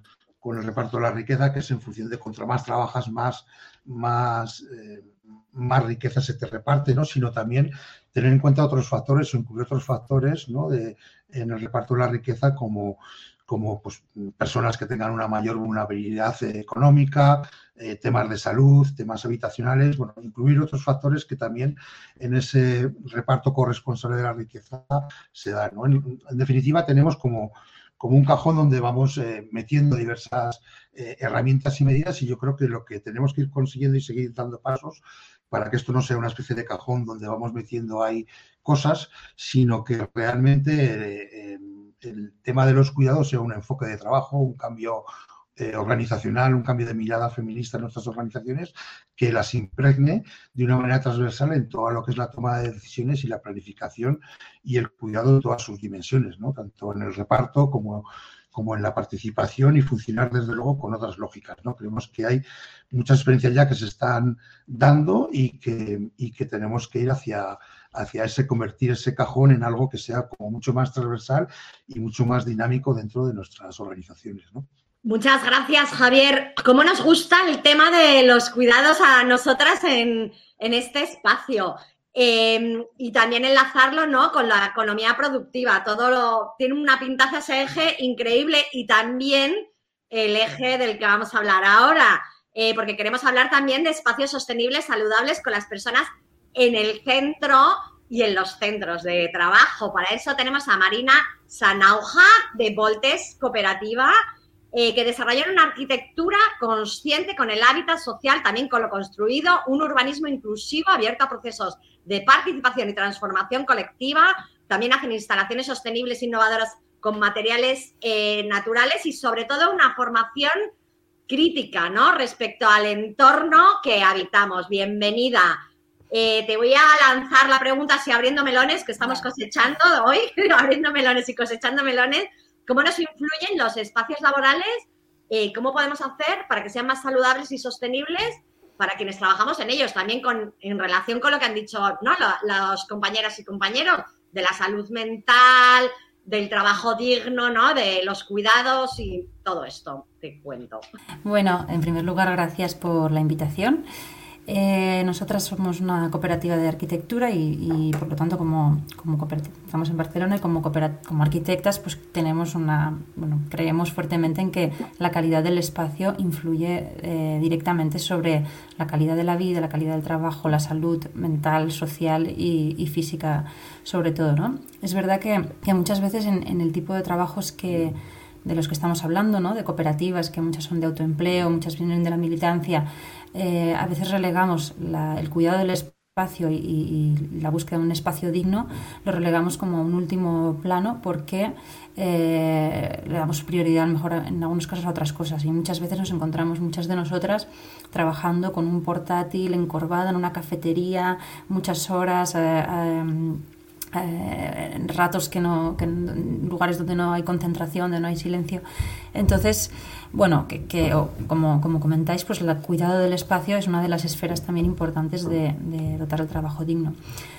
[SPEAKER 10] con el reparto de la riqueza, que es en función de contra más trabajas, más, más, eh, más riqueza se te reparte, ¿no? Sino también tener en cuenta otros factores o incluir otros factores, ¿no? de, en el reparto de la riqueza como, como pues, personas que tengan una mayor vulnerabilidad eh, económica, eh, temas de salud, temas habitacionales, bueno, incluir otros factores que también en ese reparto corresponsable de la riqueza se dan, ¿no? En, en definitiva, tenemos como como un cajón donde vamos eh, metiendo diversas eh, herramientas y medidas, y yo creo que lo que tenemos que ir consiguiendo y seguir dando pasos para que esto no sea una especie de cajón donde vamos metiendo ahí cosas, sino que realmente eh, eh, el tema de los cuidados sea un enfoque de trabajo, un cambio eh, organizacional, un cambio de mirada feminista en nuestras organizaciones que las impregne de una manera transversal en todo lo que es la toma de decisiones y la planificación y el cuidado de todas sus dimensiones, ¿no? Tanto en el reparto como, como en la participación, y funcionar desde luego con otras lógicas, ¿no? Creemos que hay muchas experiencias ya que se están dando y que, y que tenemos que ir hacia, hacia ese, convertir ese cajón en algo que sea como mucho más transversal y mucho más dinámico dentro de nuestras organizaciones, ¿no?
[SPEAKER 5] Muchas gracias, Javier. ¿Cómo nos gusta el tema de los cuidados a nosotras en, en este espacio? Eh, y también enlazarlo, ¿no?, con la economía productiva. Todo lo, tiene una pinta hacia ese eje increíble, y también el eje del que vamos a hablar ahora, eh, porque queremos hablar también de espacios sostenibles, saludables, con las personas en el centro y en los centros de trabajo. Para eso tenemos a Marina Sanauja, de Voltes Cooperativa, Eh, que desarrollan una arquitectura consciente con el hábitat social, también con lo construido, un urbanismo inclusivo abierto a procesos de participación y transformación colectiva. También hacen instalaciones sostenibles e innovadoras con materiales eh, naturales, y sobre todo una formación crítica, ¿no?, respecto al entorno que habitamos. Bienvenida. Eh, te voy a lanzar la pregunta, si abriendo melones, que estamos cosechando hoy, abriendo melones y cosechando melones. ¿Cómo nos influyen los espacios laborales? Eh, ¿Cómo podemos hacer para que sean más saludables y sostenibles para quienes trabajamos en ellos? También con, en relación con lo que han dicho, ¿no?, las compañeras y compañeros, de la salud mental, del trabajo digno, ¿no?, de los cuidados y todo esto. Te cuento.
[SPEAKER 11] Bueno, en primer lugar, gracias por la invitación. Eh, nosotras somos una cooperativa de arquitectura y, y por lo tanto, como, como estamos en Barcelona y como, como arquitectas, pues tenemos una, bueno, creemos fuertemente en que la calidad del espacio influye eh, directamente sobre la calidad de la vida, la calidad del trabajo, la salud mental, social y, y física, sobre todo, ¿no? Es verdad que, que muchas veces en, en el tipo de trabajos que de los que estamos hablando, ¿no?, de cooperativas, que muchas son de autoempleo, muchas vienen de la militancia, eh, a veces relegamos la, el cuidado del espacio y, y la búsqueda de un espacio digno, lo relegamos como un último plano, porque eh, le damos prioridad a lo mejor en algunos casos a otras cosas, y muchas veces nos encontramos, muchas de nosotras, trabajando con un portátil encorvado en una cafetería, muchas horas, eh, eh, Eh, ratos que no, que en lugares donde no hay concentración, donde no hay silencio. Entonces, bueno, que, que o, como, como comentáis, pues el cuidado del espacio es una de las esferas también importantes de, de dotar el trabajo digno.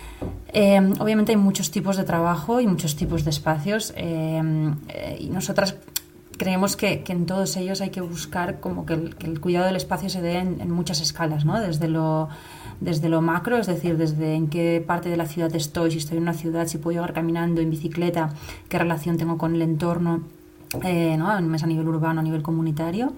[SPEAKER 11] Eh, obviamente hay muchos tipos de trabajo y muchos tipos de espacios, eh, eh, y nosotras creemos que, que en todos ellos hay que buscar como que el, que el cuidado del espacio se dé en, en muchas escalas, ¿no? Desde lo desde lo macro, es decir, desde en qué parte de la ciudad estoy, si estoy en una ciudad, si puedo llegar caminando, en bicicleta, qué relación tengo con el entorno, eh, ¿no?, a nivel urbano, a nivel comunitario,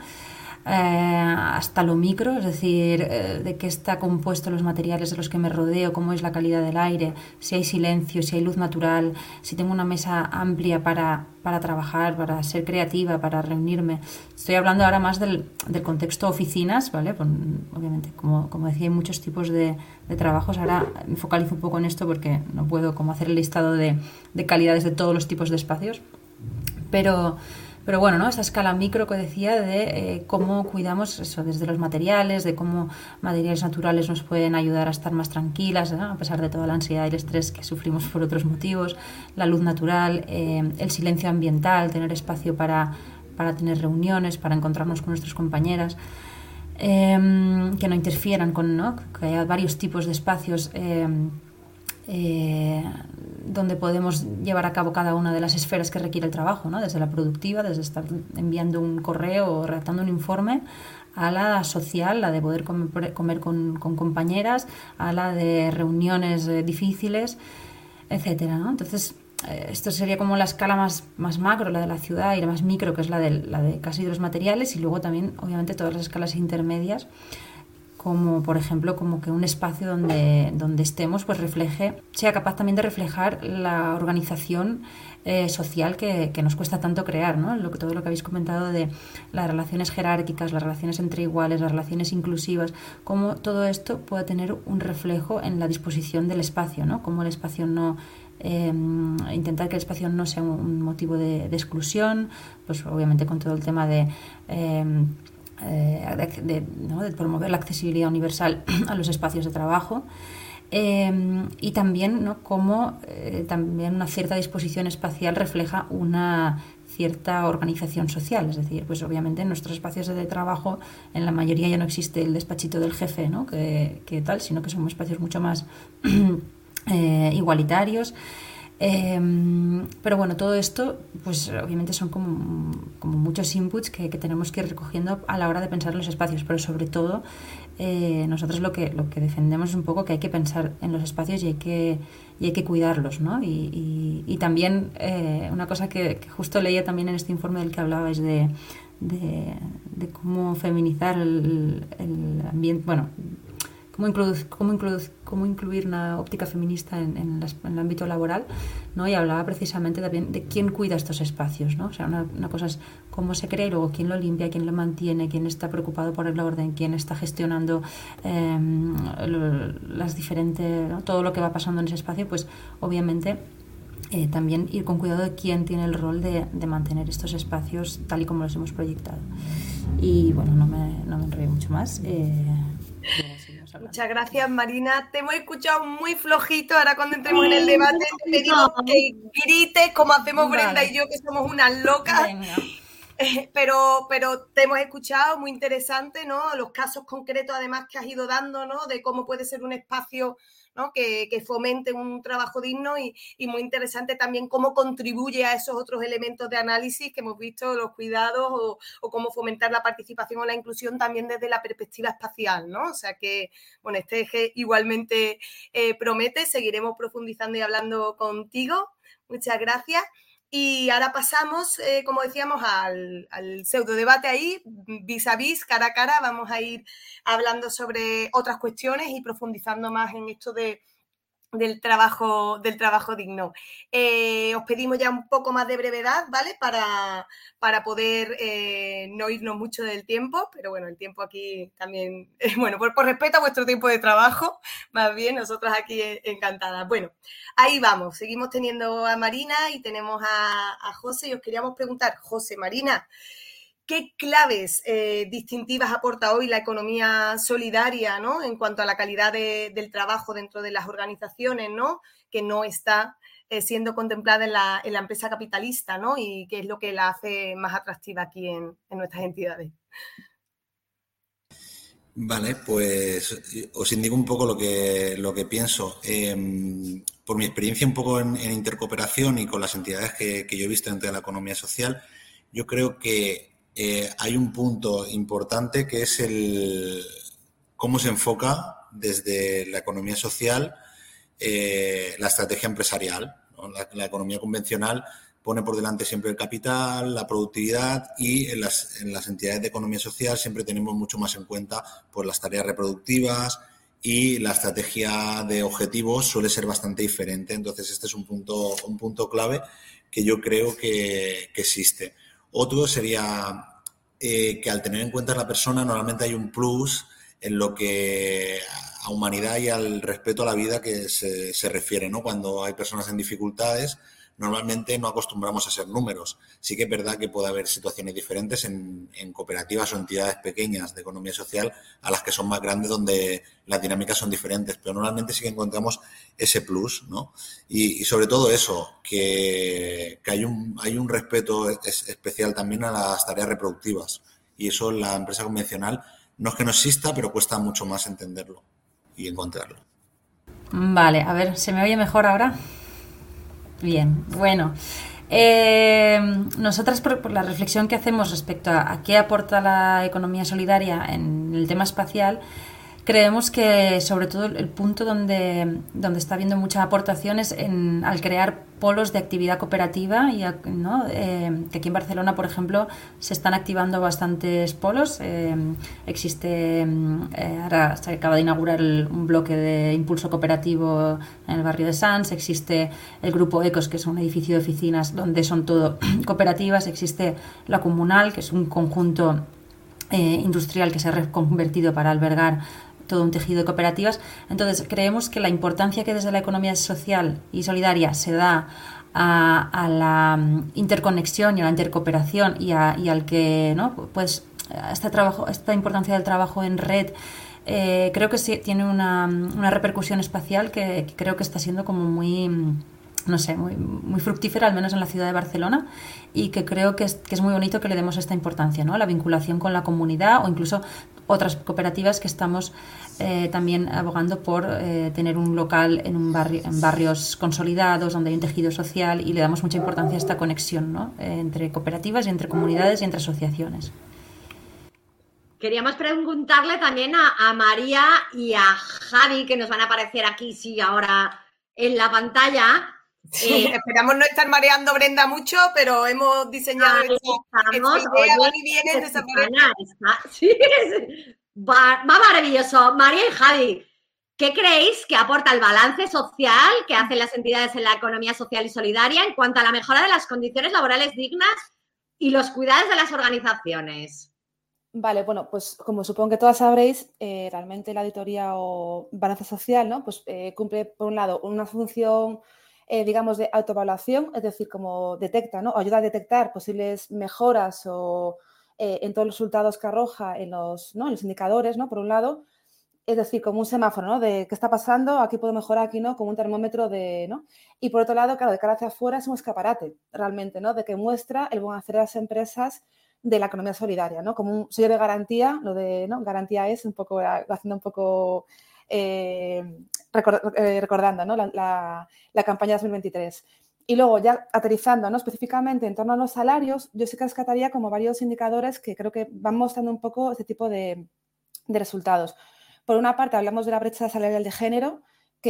[SPEAKER 11] eh, hasta lo micro, es decir, eh, de qué está compuesto los materiales de los que me rodeo, cómo es la calidad del aire, si hay silencio, si hay luz natural, si tengo una mesa amplia para, para trabajar, para ser creativa, para reunirme. Estoy hablando ahora más del, del contexto oficinas, ¿vale? Pues, obviamente, como, como decía, hay muchos tipos de, de trabajos. Ahora me focalizo un poco en esto porque no puedo como hacer el listado de, de calidades de todos los tipos de espacios, pero... Pero bueno, ¿no?, esa escala micro que decía de eh, cómo cuidamos eso, desde los materiales, de cómo materiales naturales nos pueden ayudar a estar más tranquilas, ¿no?, a pesar de toda la ansiedad y el estrés que sufrimos por otros motivos, la luz natural, eh, el silencio ambiental, tener espacio para, para tener reuniones, para encontrarnos con nuestras compañeras, eh, que no interfieran con, ¿no?, que haya varios tipos de espacios, eh, Eh, donde podemos llevar a cabo cada una de las esferas que requiere el trabajo, ¿no? Desde la productiva, desde estar enviando un correo o redactando un informe, a la social, la de poder comer, comer con, con compañeras, a la de reuniones eh, difíciles, etcétera, ¿no? Entonces, eh, esto sería como la escala más, más macro, la de la ciudad, y la más micro, que es la de, la de casi de los materiales, y luego también, obviamente, todas las escalas intermedias, como por ejemplo como que un espacio donde, donde estemos pues refleje, sea capaz también de reflejar la organización eh, social que, que nos cuesta tanto crear, ¿no? Lo que, todo lo que habéis comentado de las relaciones jerárquicas, las relaciones entre iguales, las relaciones inclusivas, cómo todo esto puede tener un reflejo en la disposición del espacio, ¿no? Cómo el espacio no... Eh, intentar que el espacio no sea un motivo de, de exclusión, pues obviamente con todo el tema de... Eh, De, de, ¿no? de promover la accesibilidad universal a los espacios de trabajo, eh, y también, ¿no? Cómo eh, también una cierta disposición espacial refleja una cierta organización social, es decir, pues obviamente en nuestros espacios de trabajo en la mayoría ya no existe el despachito del jefe, ¿no? que, que tal, sino que son espacios mucho más eh, igualitarios. Eh, pero bueno, todo esto pues obviamente son como, como muchos inputs que, que tenemos que ir recogiendo a la hora de pensar los espacios, pero sobre todo eh, nosotros lo que, lo que defendemos es un poco que hay que pensar en los espacios y hay que, y hay que cuidarlos, ¿no? Y, y, y también eh, una cosa que, que justo leía también en este informe del que hablabais de, de, de cómo feminizar el, el ambiente, bueno, Cómo incluir, cómo, incluir, cómo incluir una óptica feminista en, en, las, en el ámbito laboral, ¿no? Y hablaba precisamente también de quién cuida estos espacios, ¿no? O sea, una, una cosa es cómo se crea y luego quién lo limpia, quién lo mantiene, quién está preocupado por el orden, quién está gestionando eh, lo, las diferentes, ¿no? Todo lo que va pasando en ese espacio, pues obviamente eh, también ir con cuidado de quién tiene el rol de, de mantener estos espacios tal y como los hemos proyectado. Y bueno, no me, no me enrollo mucho más. Eh,
[SPEAKER 4] Muchas gracias, Marina. Te hemos escuchado muy flojito. Ahora cuando entremos en el debate te pedimos que grites como hacemos Brenda vale. y yo, que somos unas locas. Eh, pero, pero te hemos escuchado, muy interesante, ¿no? Los casos concretos además que has ido dando, ¿no? De cómo puede ser un espacio, ¿no? que, que fomente un trabajo digno y, y muy interesante también cómo contribuye a esos otros elementos de análisis que hemos visto, los cuidados o, o cómo fomentar la participación o la inclusión también desde la perspectiva espacial, ¿no? O sea que, bueno, este eje igualmente eh, promete, seguiremos profundizando y hablando contigo. Muchas gracias. Y ahora pasamos, eh, como decíamos, al, al pseudo debate ahí, vis a vis, cara a cara. Vamos a ir hablando sobre otras cuestiones y profundizando más en esto de, del, trabajo, del trabajo digno. Eh, os pedimos ya un poco más de brevedad, ¿vale? Para, para poder eh, no irnos mucho del tiempo, pero bueno, el tiempo aquí también, eh, bueno, por, por respeto a vuestro tiempo de trabajo, más bien, nosotras aquí eh, encantadas. Bueno, ahí vamos, seguimos teniendo a Marina y tenemos a, a José y os queríamos preguntar, José, Marina, ¿qué claves eh, distintivas aporta hoy la economía solidaria, ¿no? En cuanto a la calidad de, del trabajo dentro de las organizaciones, ¿no? Que no está eh, siendo contemplada en la, en la empresa capitalista, ¿no? Y qué es lo que la hace más atractiva aquí en, en nuestras entidades.
[SPEAKER 8] Vale, pues os indico un poco lo que, lo que pienso. Eh, por mi experiencia un poco en, en intercooperación y con las entidades que, que yo he visto dentro de la economía social, yo creo que Eh, hay un punto importante que es el cómo se enfoca desde la economía social eh, la estrategia empresarial, ¿no? La, la economía convencional pone por delante siempre el capital, la productividad y en las, en las entidades de economía social siempre tenemos mucho más en cuenta pues, las tareas reproductivas y la estrategia de objetivos suele ser bastante diferente. Entonces, este es un punto, un punto clave que yo creo que, que existe. Otro sería eh, que al tener en cuenta a la persona normalmente hay un plus en lo que a humanidad y al respeto a la vida que se, se refiere, ¿no? Cuando hay personas en dificultades, normalmente no acostumbramos a ser números. Sí que es verdad que puede haber situaciones diferentes en, en cooperativas o entidades pequeñas de economía social a las que son más grandes, donde las dinámicas son diferentes, pero normalmente sí que encontramos ese plus, ¿no? Y, y sobre todo eso, que, que hay, un, hay un respeto es, especial también a las tareas reproductivas. Y eso en la empresa convencional no es que no exista, pero cuesta mucho más entenderlo y encontrarlo.
[SPEAKER 11] Vale, a ver, ¿se me oye mejor ahora? Bien, bueno. Eh, nosotras, por, por la reflexión que hacemos respecto a, a qué aporta la economía solidaria en el tema espacial, creemos que sobre todo el punto donde, donde está habiendo muchas aportaciones en, al crear polos de actividad cooperativa, y, ¿no? eh, que aquí en Barcelona, por ejemplo, se están activando bastantes polos. Eh, existe, eh, ahora se acaba de inaugurar el, un bloque de impulso cooperativo en el barrio de Sants, existe el grupo Ecos, que es un edificio de oficinas donde son todo cooperativas, existe la Comunal, que es un conjunto eh, industrial que se ha reconvertido para albergar todo un tejido de cooperativas. Entonces, creemos que la importancia que desde la economía social y solidaria se da a, a la interconexión y a la intercooperación y, a, y al que, ¿no? Pues este trabajo, esta importancia del trabajo en red, eh, creo que sí tiene una, una repercusión espacial que, que creo que está siendo como muy, no sé, muy, muy fructífera, al menos en la ciudad de Barcelona, y que creo que es, que es muy bonito que le demos esta importancia, ¿no? La vinculación con la comunidad, o incluso otras cooperativas que estamos eh, también abogando por eh, tener un local en, un barrio, en barrios consolidados, donde hay un tejido social, y le damos mucha importancia a esta conexión, ¿no? Eh, entre cooperativas y entre comunidades y entre asociaciones.
[SPEAKER 5] Queríamos preguntarle también a, a María y a Javi, que nos van a aparecer aquí, sí, ahora en la pantalla.
[SPEAKER 4] Sí, eh, esperamos no estar mareando, Brenda, mucho, pero hemos diseñado esta, esta idea,
[SPEAKER 5] oye,
[SPEAKER 4] van y vienen, desaparecen.
[SPEAKER 5] Sí, va, va maravilloso. María y Javi, ¿qué creéis que aporta el balance social que hacen las entidades en la economía social y solidaria en cuanto a la mejora de las condiciones laborales dignas y los cuidados de las organizaciones?
[SPEAKER 6] Vale, bueno, pues como supongo que todas sabréis, eh, realmente la auditoría o balance social, ¿no? Pues eh, cumple, por un lado, una función, eh, digamos, de autoevaluación, es decir, como detecta, ¿no? O ayuda a detectar posibles mejoras o eh, en todos los resultados que arroja en los, ¿no? en los indicadores, ¿no? Por un lado, es decir, como un semáforo, ¿no? De qué está pasando, aquí puedo mejorar, aquí no, como un termómetro de, ¿no? Y por otro lado, claro, de cara hacia afuera es un escaparate, realmente, ¿no? De que muestra el buen hacer de las empresas de la economía solidaria, ¿no? Como un sello de garantía, lo de, ¿no? Garantía es un poco, haciendo un poco, eh, record, eh, recordando, ¿no? La, la, la campaña dos mil veintitrés. Y luego, ya aterrizando, ¿no? Específicamente en torno a los salarios, yo sí que rescataría como varios indicadores que creo que van mostrando un poco este tipo de, de resultados. Por una parte, hablamos de la brecha salarial de género,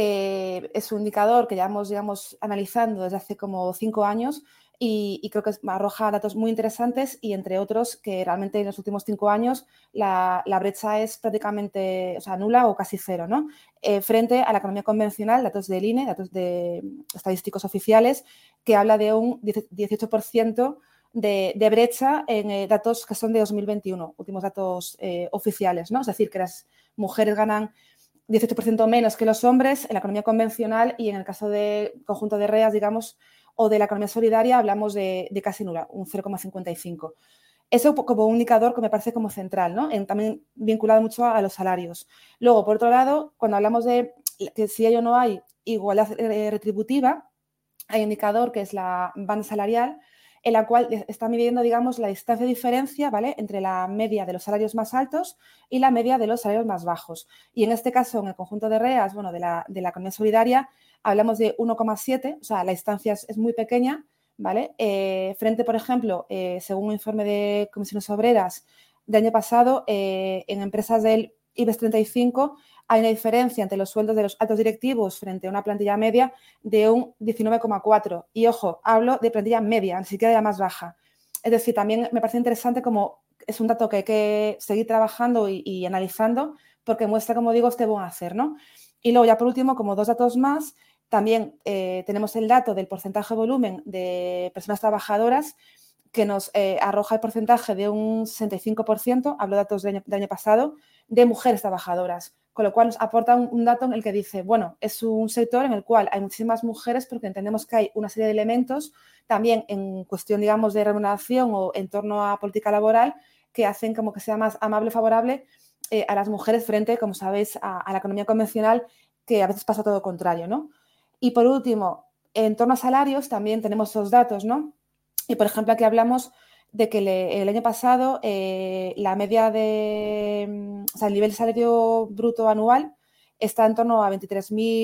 [SPEAKER 6] que es un indicador que llevamos, digamos, analizando desde hace como cinco años, Y, y creo que arroja datos muy interesantes, y entre otros que realmente en los últimos cinco años la, la brecha es prácticamente, o sea, nula o casi cero, ¿no? Eh, frente a la economía convencional, datos del I N E, datos de estadísticos oficiales, que habla de un dieciocho por ciento de, de brecha en eh, datos que son de dos mil veintiuno, últimos datos eh, oficiales, ¿no? Es decir, que las mujeres ganan dieciocho por ciento menos que los hombres en la economía convencional, y en el caso del conjunto de R E As, digamos, o de la economía solidaria, hablamos de, de casi nula, un cero coma cincuenta y cinco. Eso como un indicador que me parece como central, ¿no? En, también vinculado mucho a, a los salarios. Luego, por otro lado, cuando hablamos de que si hay o no hay igualdad retributiva, hay un indicador que es la banda salarial, en la cual está midiendo, digamos, la distancia de diferencia, ¿vale?, entre la media de los salarios más altos y la media de los salarios más bajos. Y en este caso, en el conjunto de R E As, bueno, de la, de la economía solidaria, hablamos de uno coma siete, o sea, la distancia es, es muy pequeña, ¿vale? Eh, frente, por ejemplo, eh, según un informe de Comisiones Obreras del año pasado, eh, en empresas del IBEX treinta y cinco hay una diferencia entre los sueldos de los altos directivos frente a una plantilla media de un diecinueve coma cuatro. Y, ojo, hablo de plantilla media, ni siquiera de la más baja. Es decir, también me parece interesante como es un dato que hay que seguir trabajando y, y analizando, porque muestra, como digo, este buen hacer, ¿no? Y luego, ya por último, como dos datos más, también eh, tenemos el dato del porcentaje de volumen de personas trabajadoras, que nos eh, arroja el porcentaje de un sesenta y cinco por ciento, hablo de datos del año, del año pasado, de mujeres trabajadoras, con lo cual nos aporta un, un dato en el que dice, bueno, es un sector en el cual hay muchísimas mujeres, porque entendemos que hay una serie de elementos también en cuestión, digamos, de remuneración o en torno a política laboral, que hacen como que sea más amable, favorable eh, a las mujeres frente, como sabéis, a, a la economía convencional, que a veces pasa todo lo contrario, ¿no? Y por último, en torno a salarios también tenemos esos datos, ¿no? Y, por ejemplo, aquí hablamos de que le, el año pasado eh, la media de, o sea, el nivel de salario bruto anual está en torno a veintitrés mil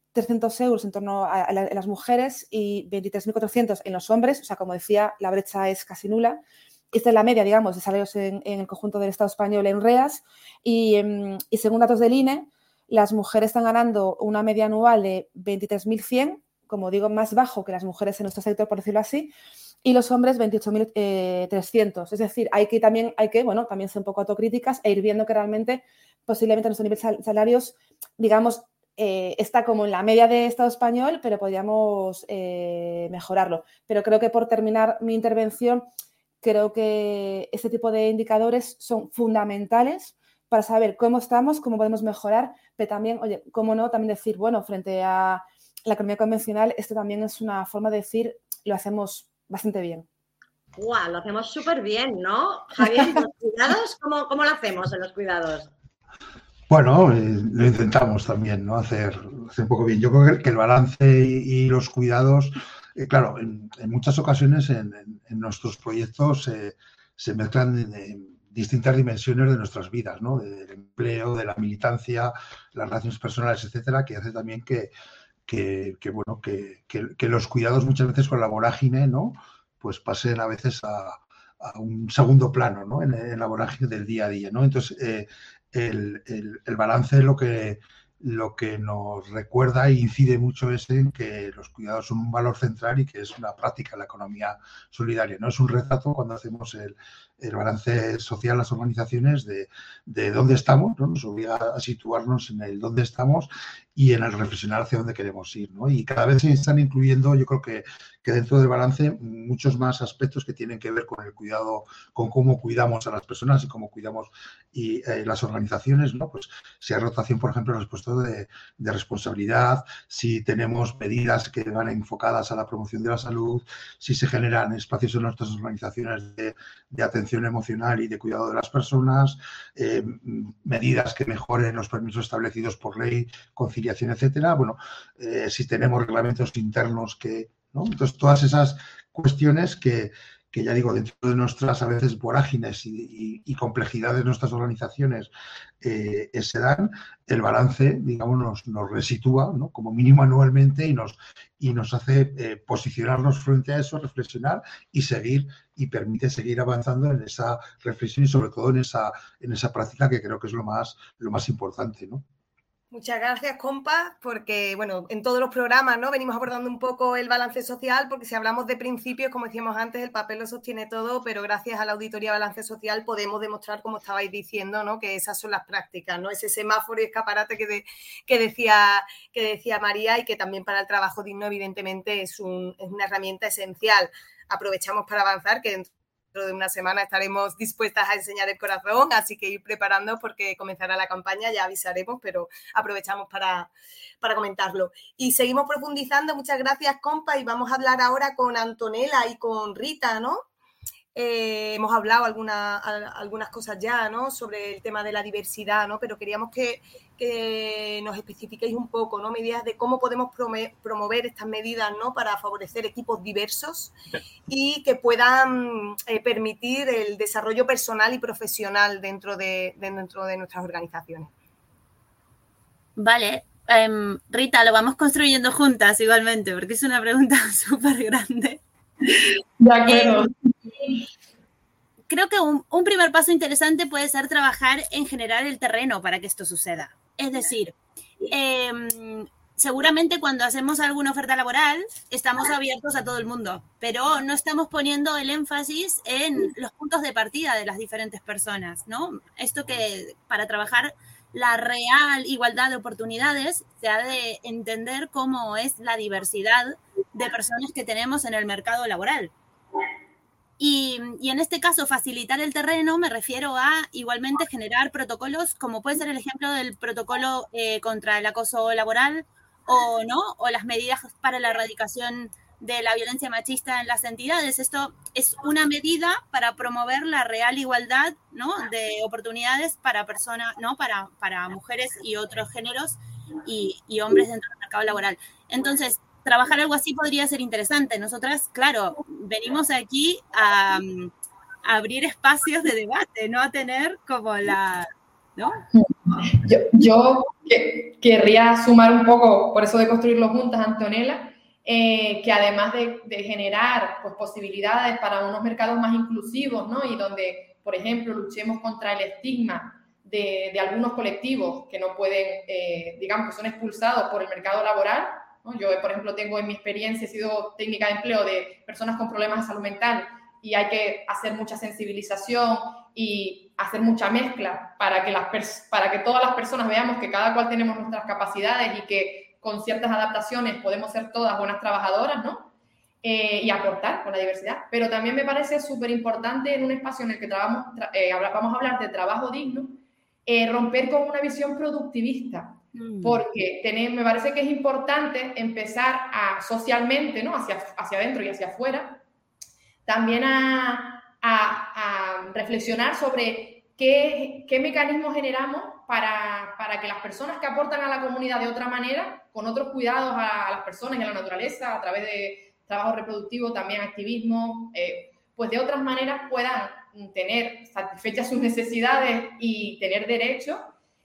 [SPEAKER 6] trescientos euros en torno a, a, la, a las mujeres y veintitrés mil cuatrocientos en los hombres. O sea, como decía, la brecha es casi nula. Esta es la media, digamos, de salarios en, en el conjunto del Estado español en R E A S. Y, y según datos del I N E, las mujeres están ganando una media anual de veintitrés mil cien, como digo, más bajo que las mujeres en nuestro sector, por decirlo así, y los hombres veintiocho mil trescientos. Es decir, hay que también, hay que, bueno, también ser un poco autocríticas e ir viendo que realmente, posiblemente nuestro nivel de salarios, digamos, eh, está como en la media de Estado español, pero podríamos eh, mejorarlo. Pero creo que por terminar mi intervención, creo que este tipo de indicadores son fundamentales para saber cómo estamos, cómo podemos mejorar, pero también, oye, cómo no, también decir, bueno, frente a la economía convencional, esto también es una forma de decir, lo hacemos bastante bien.
[SPEAKER 5] ¡Guau! Lo hacemos súper bien, ¿no? Javier, ¿los cuidados? ¿Cómo, cómo lo hacemos en los cuidados?
[SPEAKER 10] Bueno, eh, lo intentamos también, ¿no? Hacer, hacer un poco bien. Yo creo que el balance y, y los cuidados, eh, claro, en, en muchas ocasiones en, en, en nuestros proyectos eh, se mezclan en, en distintas dimensiones de nuestras vidas, ¿no? Del empleo, de la militancia, las relaciones personales, etcétera, que hace también que, que, que bueno, que, que, que los cuidados muchas veces con la vorágine, ¿no? Pues pasen a veces a, a un segundo plano, ¿no? En, en la vorágine del día a día, ¿no? Entonces, eh, el, el, el balance lo que, lo que nos recuerda e incide mucho es en que los cuidados son un valor central y que es una práctica de la economía solidaria, ¿no? Es un retrato cuando hacemos el, el balance social, las organizaciones, de, de dónde estamos, ¿no? Nos obliga a situarnos en el dónde estamos y en el reflexionar hacia dónde queremos ir, ¿no? Y cada vez se están incluyendo, yo creo que, que dentro del balance, muchos más aspectos que tienen que ver con el cuidado, con cómo cuidamos a las personas y cómo cuidamos y eh, las organizaciones, ¿no? Pues si hay rotación, por ejemplo, en los puestos de, de responsabilidad, si tenemos medidas que van enfocadas a la promoción de la salud, si se generan espacios en nuestras organizaciones de, de atención emocional y de cuidado de las personas, eh, medidas que mejoren los permisos establecidos por ley, conciliación, etcétera. Bueno, eh, si tenemos reglamentos internos que, ¿no? Entonces, todas esas cuestiones que, que ya digo, dentro de nuestras a veces vorágines y, y, y complejidades de nuestras organizaciones eh, se dan, el balance, digamos, nos, nos resitúa, ¿no? Como mínimo anualmente y nos, y nos hace eh, posicionarnos frente a eso, reflexionar y seguir, y permite seguir avanzando en esa reflexión y sobre todo en esa, en esa práctica que creo que es lo más, lo más importante, ¿no?
[SPEAKER 4] Muchas gracias, compa, porque, bueno, en todos los programas, ¿no? Venimos abordando un poco el balance social, porque si hablamos de principios, como decíamos antes, el papel lo sostiene todo, pero gracias a la auditoría Balance Social podemos demostrar, como estabais diciendo, ¿no? Que esas son las prácticas, ¿no? Ese semáforo y escaparate que, de, que, decía, que decía María y que también para el trabajo digno, evidentemente, es, un, es una herramienta esencial. Aprovechamos para avanzar, que dentro de una semana estaremos dispuestas a enseñar el corazón, así que ir preparando porque comenzará la campaña, ya avisaremos, pero aprovechamos para, para comentarlo. Y seguimos profundizando, muchas gracias, compa, y vamos a hablar ahora con Antonella y con Rita, ¿no? Eh, hemos hablado alguna, algunas cosas ya, ¿no? Sobre el tema de la diversidad, ¿no? Pero queríamos que, que nos especifiquéis un poco, ¿no? Medidas de cómo podemos promover estas medidas, ¿no? Para favorecer equipos diversos y que puedan eh, permitir el desarrollo personal y profesional dentro de, de, dentro de nuestras organizaciones.
[SPEAKER 9] Vale. Um, Rita, lo vamos construyendo juntas igualmente, porque es una pregunta súper grande.
[SPEAKER 7] De acuerdo.
[SPEAKER 9] Eh, creo que un, un primer paso interesante puede ser trabajar en generar el terreno para que esto suceda. Es decir, eh, seguramente cuando hacemos alguna oferta laboral estamos abiertos a todo el mundo, pero no estamos poniendo el énfasis en los puntos de partida de las diferentes personas, ¿no? Esto que para trabajar la real igualdad de oportunidades se ha de entender cómo es la diversidad de personas que tenemos en el mercado laboral. Y, y en este caso, facilitar el terreno, me refiero a igualmente generar protocolos, como puede ser el ejemplo del protocolo eh, contra el acoso laboral o, ¿no? o las medidas para la erradicación de la violencia machista en las entidades. Esto es una medida para promover la real igualdad, ¿no? de oportunidades para personas, ¿no? para, para mujeres y otros géneros y, y hombres dentro del mercado laboral. Entonces, trabajar algo así podría ser interesante. Nosotras, claro, venimos aquí a, a abrir espacios de debate, no a tener como la, ¿no?
[SPEAKER 7] Yo, yo que, querría sumar un poco, por eso de construirlo juntas, Antonella, eh, que además de, de generar pues, posibilidades para unos mercados más inclusivos, ¿no? Y donde, por ejemplo, luchemos contra el estigma de, de algunos colectivos que no pueden, eh, digamos, que son expulsados por el mercado laboral, ¿no? Yo, por ejemplo, tengo en mi experiencia, he sido técnica de empleo de personas con problemas de salud mental y hay que hacer mucha sensibilización y hacer mucha mezcla para que, las para que todas las personas veamos que cada cual tenemos nuestras capacidades y que con ciertas adaptaciones podemos ser todas buenas trabajadoras, ¿no? Eh, y aportar con la diversidad. Pero también me parece súper importante en un espacio en el que trabajamos, tra eh, vamos a hablar de trabajo digno, eh, romper con una visión productivista, mm. porque tener, me parece que es importante empezar a socialmente, ¿no? hacia, hacia adentro y hacia afuera, también a, a, a reflexionar sobre qué, qué mecanismos generamos para, para que las personas que aportan a la comunidad de otra manera, con otros cuidados a, a las personas y a la naturaleza, a través de trabajo reproductivo, también activismo, eh, pues de otras maneras puedan tener satisfechas sus necesidades y tener derecho,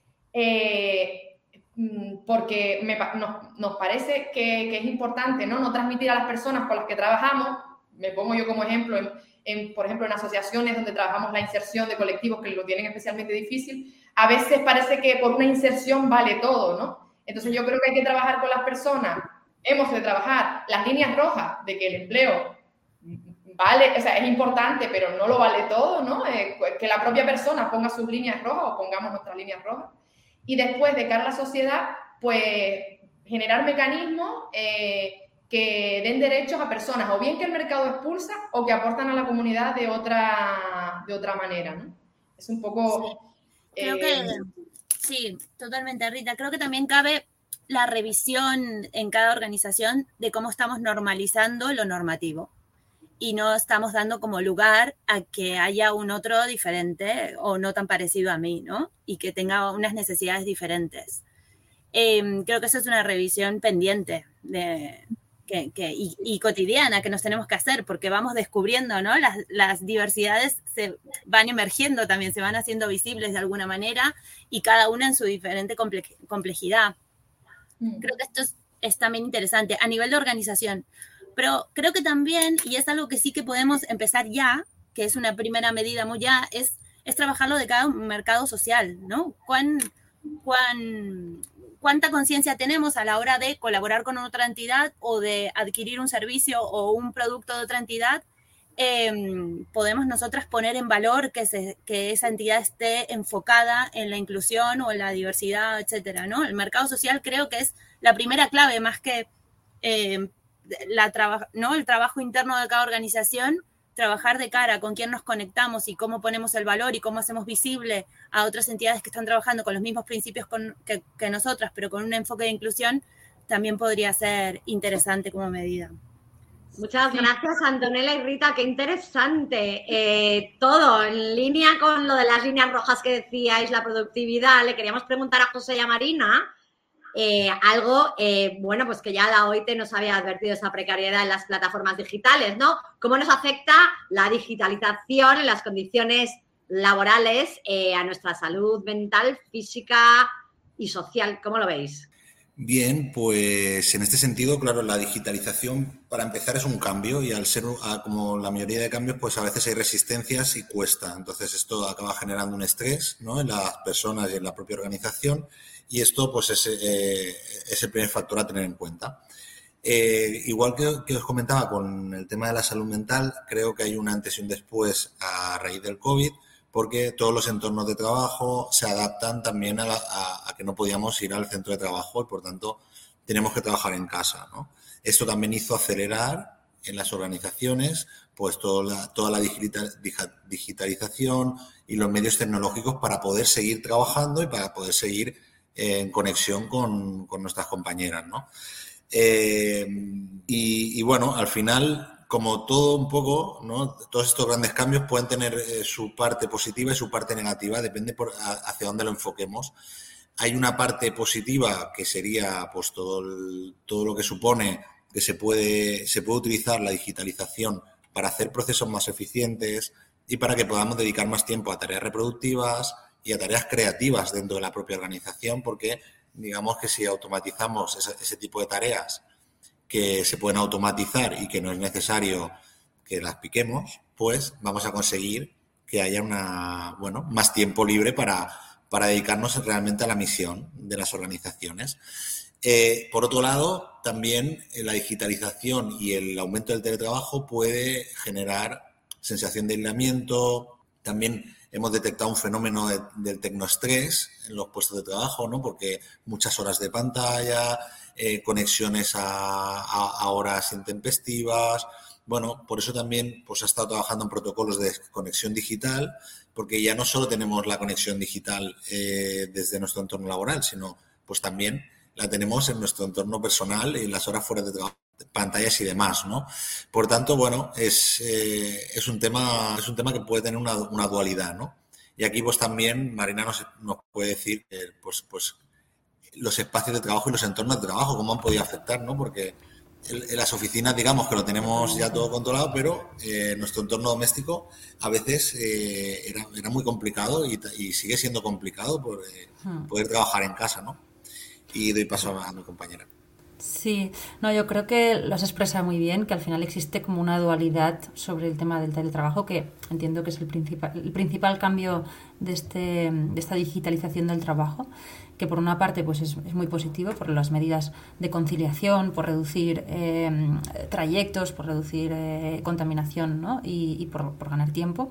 [SPEAKER 7] eh, porque me, nos, nos parece que, que es importante, ¿no? no transmitir a las personas con las que trabajamos. Me pongo yo como ejemplo, en, en, por ejemplo, en asociaciones donde trabajamos la inserción de colectivos que lo tienen especialmente difícil, a veces parece que por una inserción vale todo, ¿no? Entonces yo creo que hay que trabajar con las personas, hemos de trabajar las líneas rojas de que el empleo vale, o sea, es importante, pero no lo vale todo, ¿no? Eh, que la propia persona ponga sus líneas rojas o pongamos nuestras líneas rojas. Y después, de cara a la sociedad, pues generar mecanismos eh, que den derechos a personas, o bien que el mercado expulsa, o que aportan a la comunidad de otra, de otra manera, ¿no? Es un poco...
[SPEAKER 9] Sí. Creo eh, que... Sí, totalmente, Rita. Creo que también cabe la revisión en cada organización de cómo estamos normalizando lo normativo y no estamos dando como lugar a que haya un otro diferente o no tan parecido a mí, ¿no? Y que tenga unas necesidades diferentes. Eh, creo que eso es una revisión pendiente de, que, que, y, y cotidiana que nos tenemos que hacer porque vamos descubriendo, ¿no? Las, las diversidades se van emergiendo también, se van haciendo visibles de alguna manera y cada una en su diferente comple complejidad. Mm. Creo que esto es, es también interesante a nivel de organización. Pero creo que también, y es algo que sí que podemos empezar ya, que es una primera medida muy ya, es, es trabajarlo de cada mercado social, ¿no? ¿Cuán, cuán, ¿Cuánta conciencia tenemos a la hora de colaborar con otra entidad o de adquirir un servicio o un producto de otra entidad? Eh, podemos nosotras poner en valor que, se, que esa entidad esté enfocada en la inclusión o en la diversidad, etcétera, ¿no? El mercado social creo que es la primera clave, más que... Eh, La traba, ¿no? el trabajo interno de cada organización, trabajar de cara con quién nos conectamos y cómo ponemos el valor y cómo hacemos visible a otras entidades que están trabajando con los mismos principios con, que, que nosotras, pero con un enfoque de inclusión, también podría ser interesante como medida.
[SPEAKER 5] Muchas gracias, Antonella y Rita, qué interesante. Eh, todo en línea con lo de las líneas rojas que decíais, la productividad. Le queríamos preguntar a José y a Marina Eh, algo, eh, bueno, pues que ya la O I T nos había advertido esa precariedad en las plataformas digitales, ¿no? ¿Cómo nos afecta la digitalización en las condiciones laborales eh, a nuestra salud mental, física y social? ¿Cómo lo veis?
[SPEAKER 8] Bien, pues en este sentido, claro, la digitalización, para empezar, es un cambio y al ser, como la mayoría de cambios, pues a veces hay resistencias y cuesta. Entonces esto acaba generando un estrés, ¿no? En las personas y en la propia organización. Y esto, pues, es, eh, es el primer factor a tener en cuenta. Eh, igual que, que os comentaba con el tema de la salud mental, creo que hay un antes y un después a raíz del COVID, porque todos los entornos de trabajo se adaptan también a, la, a, a que no podíamos ir al centro de trabajo y, por tanto, tenemos que trabajar en casa, ¿no? Esto también hizo acelerar en las organizaciones pues toda la, toda la digital, digitalización y los medios tecnológicos para poder seguir trabajando y para poder seguir en conexión con, con nuestras compañeras, ¿no? Eh, y, y bueno, al final, como todo un poco, ¿no? Todos estos grandes cambios pueden tener eh, su parte positiva y su parte negativa, depende por a, hacia dónde lo enfoquemos. Hay una parte positiva que sería pues todo, el, todo lo que supone que se puede, se puede utilizar la digitalización para hacer procesos más eficientes y para que podamos dedicar más tiempo a tareas reproductivas y a tareas creativas dentro de la propia organización, porque digamos que si automatizamos ese, ese tipo de tareas que se pueden automatizar y que no es necesario que las piquemos, pues vamos a conseguir que haya una, bueno, más tiempo libre para, para dedicarnos realmente a la misión de las organizaciones. Eh, por otro lado, también la digitalización y el aumento del teletrabajo puede generar sensación de aislamiento. También hemos detectado un fenómeno de, del tecnoestrés en los puestos de trabajo, ¿no? Porque muchas horas de pantalla, eh, conexiones a, a, a horas intempestivas. Bueno, por eso también pues, ha estado trabajando en protocolos de conexión digital, porque ya no solo tenemos la conexión digital eh, desde nuestro entorno laboral, sino pues también la tenemos en nuestro entorno personal y en las horas fuera de trabajo, pantallas y demás, ¿no? Por tanto, bueno, es, eh, es un tema es un tema que puede tener una, una dualidad, ¿no? Y aquí pues también Marina nos, nos puede decir eh, pues, pues los espacios de trabajo y los entornos de trabajo, cómo han podido afectar, ¿no? Porque en las oficinas, digamos que lo tenemos ya todo controlado, pero eh, nuestro entorno doméstico a veces eh, era, era muy complicado y, y sigue siendo complicado por eh, poder trabajar en casa, ¿no? Y doy paso a mi compañera.
[SPEAKER 11] Sí, no, yo creo que lo has expresado muy bien, que al final existe como una dualidad sobre el tema del teletrabajo, que entiendo que es el principal, el principal cambio de, este, de esta digitalización del trabajo, que por una parte pues es, es muy positivo por las medidas de conciliación, por reducir eh, trayectos, por reducir eh, contaminación, ¿no? y, y por, por ganar tiempo,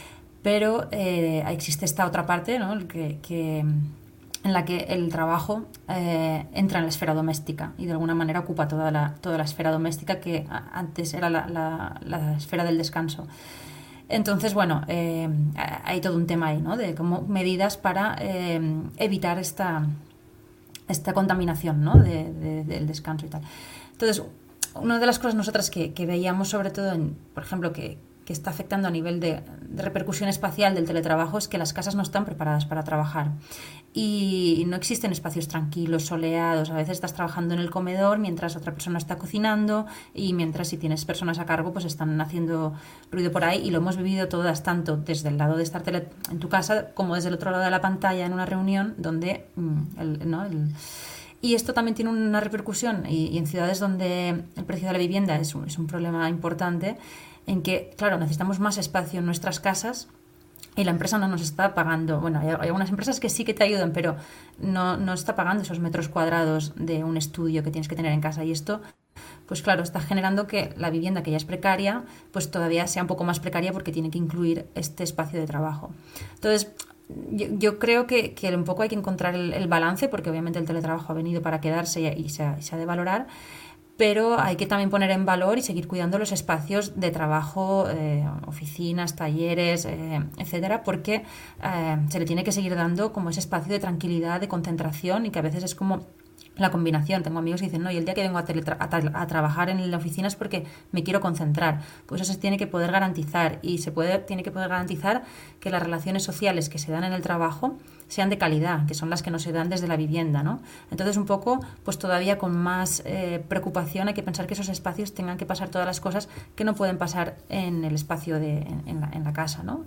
[SPEAKER 11] pero eh, existe esta otra parte, ¿no? El que, que en la que el trabajo eh, entra en la esfera doméstica y de alguna manera ocupa toda la, toda la esfera doméstica que antes era la, la, la esfera del descanso. Entonces, bueno, eh, hay todo un tema ahí, ¿no? De como medidas para eh, evitar esta, esta contaminación, ¿no? de, de, del descanso y tal. Entonces, una de las cosas nosotras que, que veíamos sobre todo, en, por ejemplo, que que está afectando a nivel de, de repercusión espacial del teletrabajo es que las casas no están preparadas para trabajar y no existen espacios tranquilos, soleados. A veces estás trabajando en el comedor mientras otra persona está cocinando y mientras si tienes personas a cargo pues están haciendo ruido por ahí, y lo hemos vivido todas, tanto desde el lado de estar tele, en tu casa como desde el otro lado de la pantalla en una reunión donde el, ¿no? el, y esto también tiene una repercusión y, y en ciudades donde el precio de la vivienda es un, es un problema importante, en que, claro, necesitamos más espacio en nuestras casas y la empresa no nos está pagando. Bueno, hay, hay algunas empresas que sí que te ayudan, pero no, no está pagando esos metros cuadrados de un estudio que tienes que tener en casa. Y esto, pues claro, está generando que la vivienda que ya es precaria, pues todavía sea un poco más precaria porque tiene que incluir este espacio de trabajo. Entonces, yo, yo creo que, que un poco hay que encontrar el, el balance, porque obviamente el teletrabajo ha venido para quedarse y, y, se, ha, y se ha de valorar, pero hay que también poner en valor y seguir cuidando los espacios de trabajo, eh, oficinas, talleres, eh, etcétera, porque eh, se le tiene que seguir dando como ese espacio de tranquilidad, de concentración, y que a veces es como la combinación. Tengo amigos que dicen, no, y el día que vengo a, teletra- a, tra- a trabajar en la oficina es porque me quiero concentrar. Pues eso se tiene que poder garantizar, y se puede tiene que poder garantizar que las relaciones sociales que se dan en el trabajo sean de calidad, que son las que no se dan desde la vivienda, ¿no? Entonces, un poco, pues todavía con más eh, preocupación hay que pensar que esos espacios tengan que pasar todas las cosas que no pueden pasar en el espacio de en, en, la, en la casa, ¿no?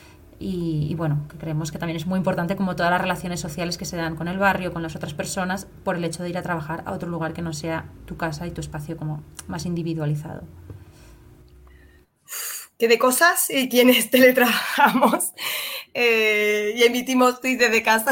[SPEAKER 11] Y, y bueno, que creemos que también es muy importante, como todas las relaciones sociales que se dan con el barrio, con las otras personas, por el hecho de ir a trabajar a otro lugar que no sea tu casa y tu espacio como más individualizado.
[SPEAKER 4] Que de cosas y quienes teletrabajamos eh, y emitimos tweets desde casa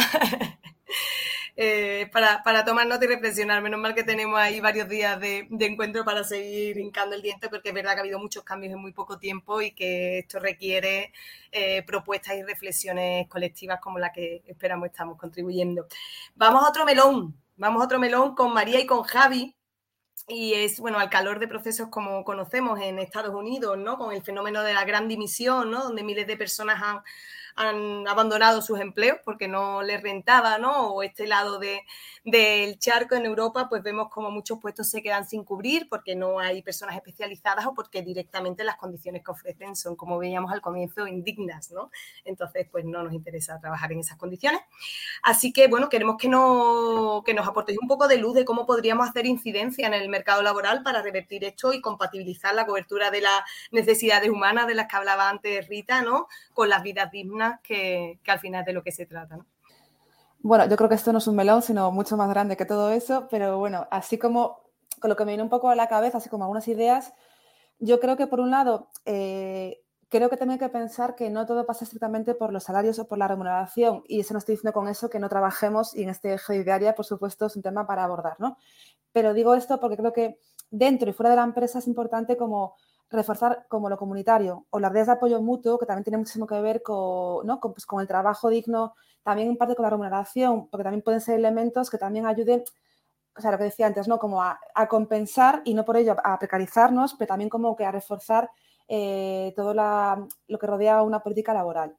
[SPEAKER 4] eh, para, para tomar nota y reflexionar. Menos mal que tenemos ahí varios días de, de encuentro para seguir hincando el diente, porque es verdad que ha habido muchos cambios en muy poco tiempo y que esto requiere eh, propuestas y reflexiones colectivas como la que esperamos estamos contribuyendo. Vamos a otro melón, vamos a otro melón con María y con Javi. Y es, bueno, al calor de procesos como conocemos en Estados Unidos, ¿no? Con el fenómeno de la gran dimisión, ¿no? Donde miles de personas han, han abandonado sus empleos porque no les rentaba, ¿no? O este lado de, del charco en Europa, pues vemos como muchos puestos se quedan sin cubrir porque no hay personas especializadas o porque directamente las condiciones que ofrecen son, como veíamos al comienzo, indignas, ¿no? Entonces, pues no nos interesa trabajar en esas condiciones. Así que, bueno, queremos que, no, que nos aportéis un poco de luz de cómo podríamos hacer incidencia en el mercado laboral para revertir esto y compatibilizar la cobertura de las necesidades humanas de las que hablaba antes Rita, ¿no? Con las vidas dignas personas, que, que al final es de lo que se trata, ¿no?
[SPEAKER 6] Bueno, yo creo que esto no es un melón, sino mucho más grande que todo eso, pero bueno, así como con lo que me viene un poco a la cabeza, así como algunas ideas, yo creo que por un lado, eh, creo que también hay que pensar que no todo pasa estrictamente por los salarios o por la remuneración, y eso no estoy diciendo con eso que no trabajemos, y en este eje diaria, por supuesto, es un tema para abordar, ¿no? Pero digo esto porque creo que dentro y fuera de la empresa es importante como reforzar como lo comunitario o las redes de apoyo mutuo, que también tiene muchísimo que ver con, ¿no? con, pues, con el trabajo digno, también en parte con la remuneración, porque también pueden ser elementos que también ayuden, o sea, lo que decía antes, ¿no? Como a, a compensar y no por ello a precarizarnos, pero también como que a reforzar eh, todo la, lo que rodea una política laboral.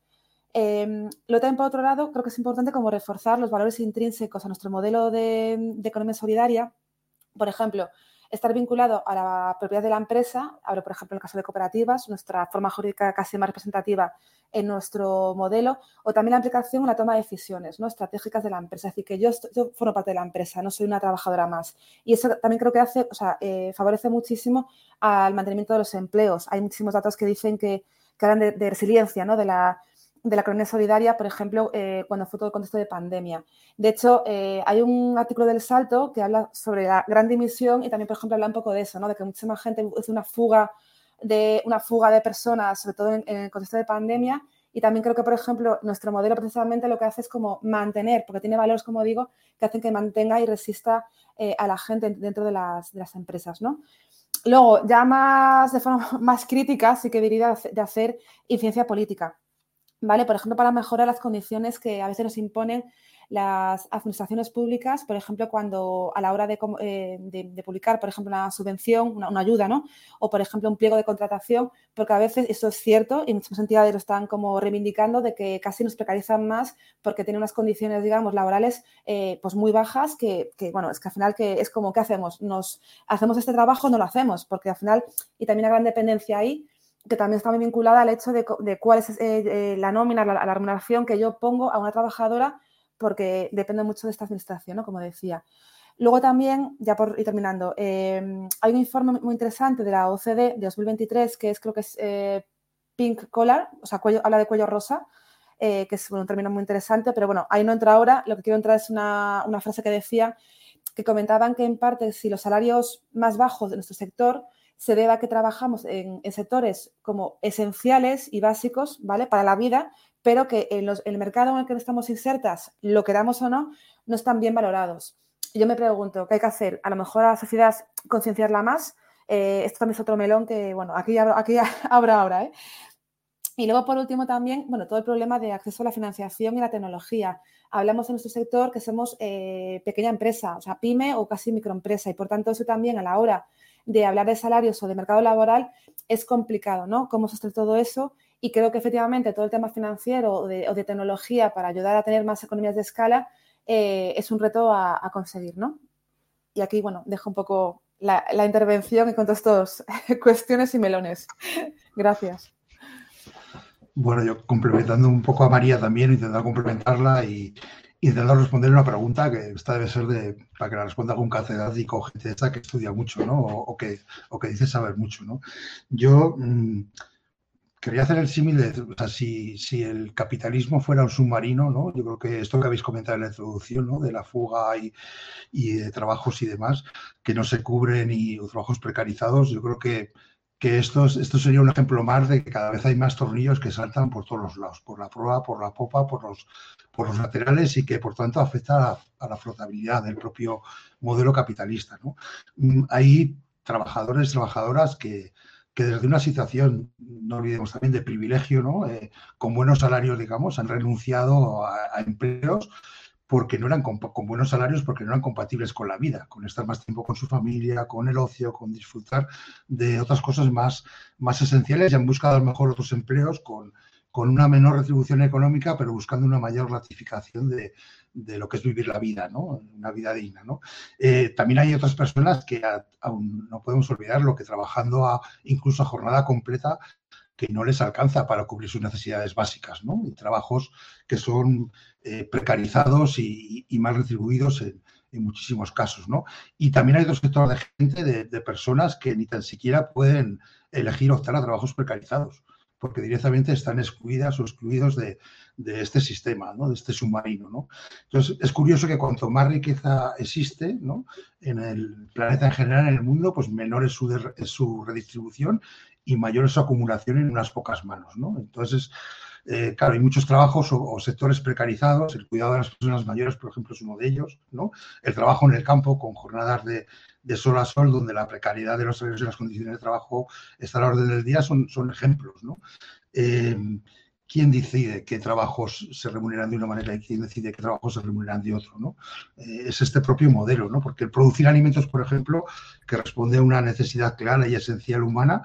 [SPEAKER 6] Eh, luego también, por otro lado, creo que es importante como reforzar los valores intrínsecos a nuestro modelo de, de economía solidaria. Por ejemplo, estar vinculado a la propiedad de la empresa, hablo por ejemplo en el caso de cooperativas, nuestra forma jurídica casi más representativa en nuestro modelo, o también la aplicación en la toma de decisiones, ¿no? Estratégicas de la empresa. Es decir, que yo, estoy, yo formo parte de la empresa, no soy una trabajadora más. Y eso también creo que hace, o sea, eh, favorece muchísimo al mantenimiento de los empleos. Hay muchísimos datos que dicen que, que hablan de, de resiliencia, ¿no? de la de la economía solidaria, por ejemplo, eh, cuando fue todo el contexto de pandemia. De hecho, eh, hay un artículo del Salto que habla sobre la gran dimisión y también, por ejemplo, habla un poco de eso, ¿no? De que muchísima gente hace una fuga de, una fuga de personas, sobre todo en, en el contexto de pandemia. Y también creo que, por ejemplo, nuestro modelo precisamente lo que hace es como mantener, porque tiene valores, como digo, que hacen que mantenga y resista eh, a la gente dentro de las, de las empresas, ¿no? Luego, ya más de forma más crítica, sí que diría de hacer incidencia política. ¿Vale? Por ejemplo, para mejorar las condiciones que a veces nos imponen las administraciones públicas, por ejemplo, cuando a la hora de, eh, de, de publicar, por ejemplo, una subvención, una, una ayuda, ¿no? O, por ejemplo, un pliego de contratación, porque a veces eso es cierto y muchas entidades lo están como reivindicando de que casi nos precarizan más porque tienen unas condiciones, digamos, laborales eh, pues muy bajas que, que, bueno, es que al final que es como, ¿qué hacemos? ¿Nos hacemos este trabajo? No lo hacemos, porque al final, y también una gran dependencia ahí, que también está muy vinculada al hecho de, de cuál es eh, eh, la nómina, la, la remuneración que yo pongo a una trabajadora, porque depende mucho de esta administración, ¿no? Como decía. Luego también, ya por ir terminando, eh, hay un informe muy interesante de la O C D de dos mil veintitrés, que es, creo que es eh, Pink Collar, o sea, cuello, habla de cuello rosa, eh, que es bueno, un término muy interesante, pero bueno, ahí no entro ahora. Lo que quiero entrar es una, una frase que decía, que comentaban que en parte si los salarios más bajos de nuestro sector se debe a que trabajamos en, en sectores como esenciales y básicos, ¿vale? Para la vida, pero que en, los, en el mercado en el que estamos insertas, lo queramos o no, no están bien valorados. Yo me pregunto, ¿qué hay que hacer? A lo mejor a la sociedad concienciarla más. Eh, esto también es otro melón que, bueno, aquí, aquí habrá ahora, ¿eh? Y luego, por último, también, bueno, todo el problema de acceso a la financiación y la tecnología. Hablamos en nuestro sector que somos eh, pequeña empresa, o sea, pyme o casi microempresa, y por tanto eso también a la hora de hablar de salarios o de mercado laboral es complicado, ¿no? Cómo sostener todo eso, y creo que efectivamente todo el tema financiero o de, o de tecnología para ayudar a tener más economías de escala eh, es un reto a, a conseguir, ¿no? Y aquí, bueno, dejo un poco la, la intervención en cuanto a estas cuestiones y melones. Gracias.
[SPEAKER 10] Bueno, yo complementando un poco a María también, intentando complementarla y intentando responder una pregunta que esta debe ser de, para que la responda algún catedrático o gente esta que estudia mucho, ¿no? O, o, que, o que dice saber mucho, ¿no? Yo mmm, quería hacer el símil de, o sea, si, si el capitalismo fuera un submarino, ¿no? Yo creo que esto que habéis comentado en la introducción, ¿no? De la fuga y, y de trabajos y demás, que no se cubren y o trabajos precarizados, yo creo que que esto, esto sería un ejemplo más de que cada vez hay más tornillos que saltan por todos los lados, por la proa, por la popa, por los, por los laterales, y que por tanto afecta a la, a la flotabilidad del propio modelo capitalista, ¿no? Hay trabajadores, trabajadoras que, que desde una situación, no olvidemos también, de privilegio, ¿no? Eh, con buenos salarios, digamos, han renunciado a, a empleos porque no eran con, con buenos salarios, porque no eran compatibles con la vida, con estar más tiempo con su familia, con el ocio, con disfrutar de otras cosas más, más esenciales, y han buscado a lo mejor otros empleos con, con una menor retribución económica, pero buscando una mayor gratificación de, de lo que es vivir la vida, ¿no? Una vida digna, ¿no? Eh, también hay otras personas que a, aún no podemos olvidar lo que trabajando a, incluso a jornada completa, que no les alcanza para cubrir sus necesidades básicas, ¿no? Y trabajos que son eh, precarizados y, y mal retribuidos en, en muchísimos casos, ¿no? Y también hay otro sector de gente, de, de personas que ni tan siquiera pueden elegir optar a trabajos precarizados, porque directamente están excluidas o excluidos de, de este sistema, ¿no? De este submarino, ¿no? Entonces, es curioso que cuanto más riqueza existe, ¿no? En el planeta en general, en el mundo, pues menor es su, de, es su redistribución y mayor es su acumulación en unas pocas manos, ¿no? Entonces, eh, claro, hay muchos trabajos o, o sectores precarizados. El cuidado de las personas mayores, por ejemplo, es uno de ellos, ¿no? El trabajo en el campo con jornadas de, de sol a sol, donde la precariedad de los salarios y las condiciones de trabajo está a la orden del día, son, son ejemplos, ¿no? Eh, ¿Quién decide qué trabajos se remuneran de una manera y quién decide qué trabajos se remuneran de otro, ¿no? Eh, es este propio modelo, ¿no? Porque el producir alimentos, por ejemplo, que responde a una necesidad clara y esencial humana,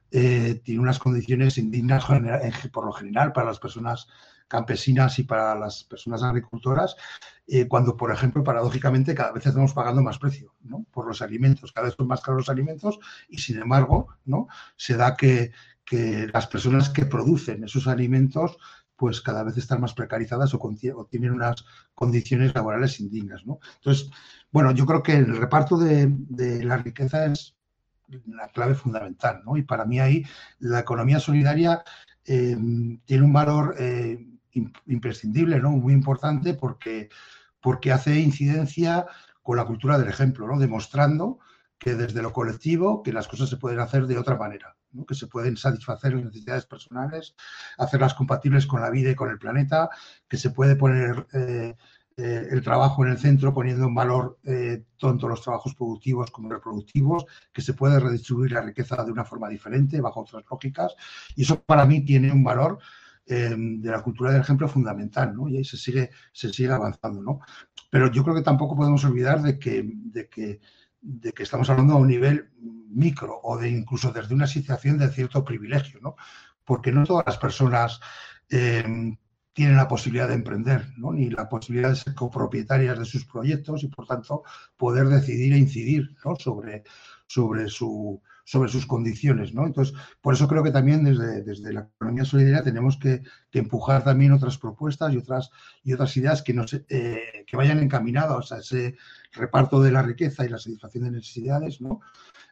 [SPEAKER 10] eh, tiene unas condiciones indignas por lo general para las personas campesinas y para las personas agricultoras, eh, cuando, por ejemplo, paradójicamente, cada vez estamos pagando más precio, ¿no? Por los alimentos, cada vez son más caros los alimentos y, sin embargo, ¿no? Se da que, que las personas que producen esos alimentos pues cada vez están más precarizadas o, o tienen unas condiciones laborales indignas, ¿no? Entonces, bueno, yo creo que el reparto de, de la riqueza es la clave fundamental, ¿no? Y para mí ahí la economía solidaria eh, tiene un valor eh, imprescindible, ¿no? Muy importante porque, porque hace incidencia con la cultura del ejemplo, ¿no? Demostrando que desde lo colectivo que las cosas se pueden hacer de otra manera, ¿no? Que se pueden satisfacer las necesidades personales, hacerlas compatibles con la vida y con el planeta, que se puede poner eh, eh, el trabajo en el centro poniendo en valor eh, tanto los trabajos productivos como reproductivos, que se puede redistribuir la riqueza de una forma diferente, bajo otras lógicas, y eso para mí tiene un valor eh, de la cultura del ejemplo fundamental, ¿no? Y ahí se sigue, se sigue avanzando, ¿no? Pero yo creo que tampoco podemos olvidar de que, de que de que estamos hablando a un nivel micro o de incluso desde una situación de cierto privilegio, ¿no? Porque no todas las personas eh, tienen la posibilidad de emprender, ¿no? Ni la posibilidad de ser copropietarias de sus proyectos y, por tanto, poder decidir e incidir, ¿no? sobre, sobre, su, sobre sus condiciones, ¿no? Entonces, por eso creo que también desde, desde la economía solidaria tenemos que, que empujar también otras propuestas y otras, y otras ideas que, nos, eh, que vayan encaminadas a ese reparto de la riqueza y la satisfacción de necesidades, ¿no?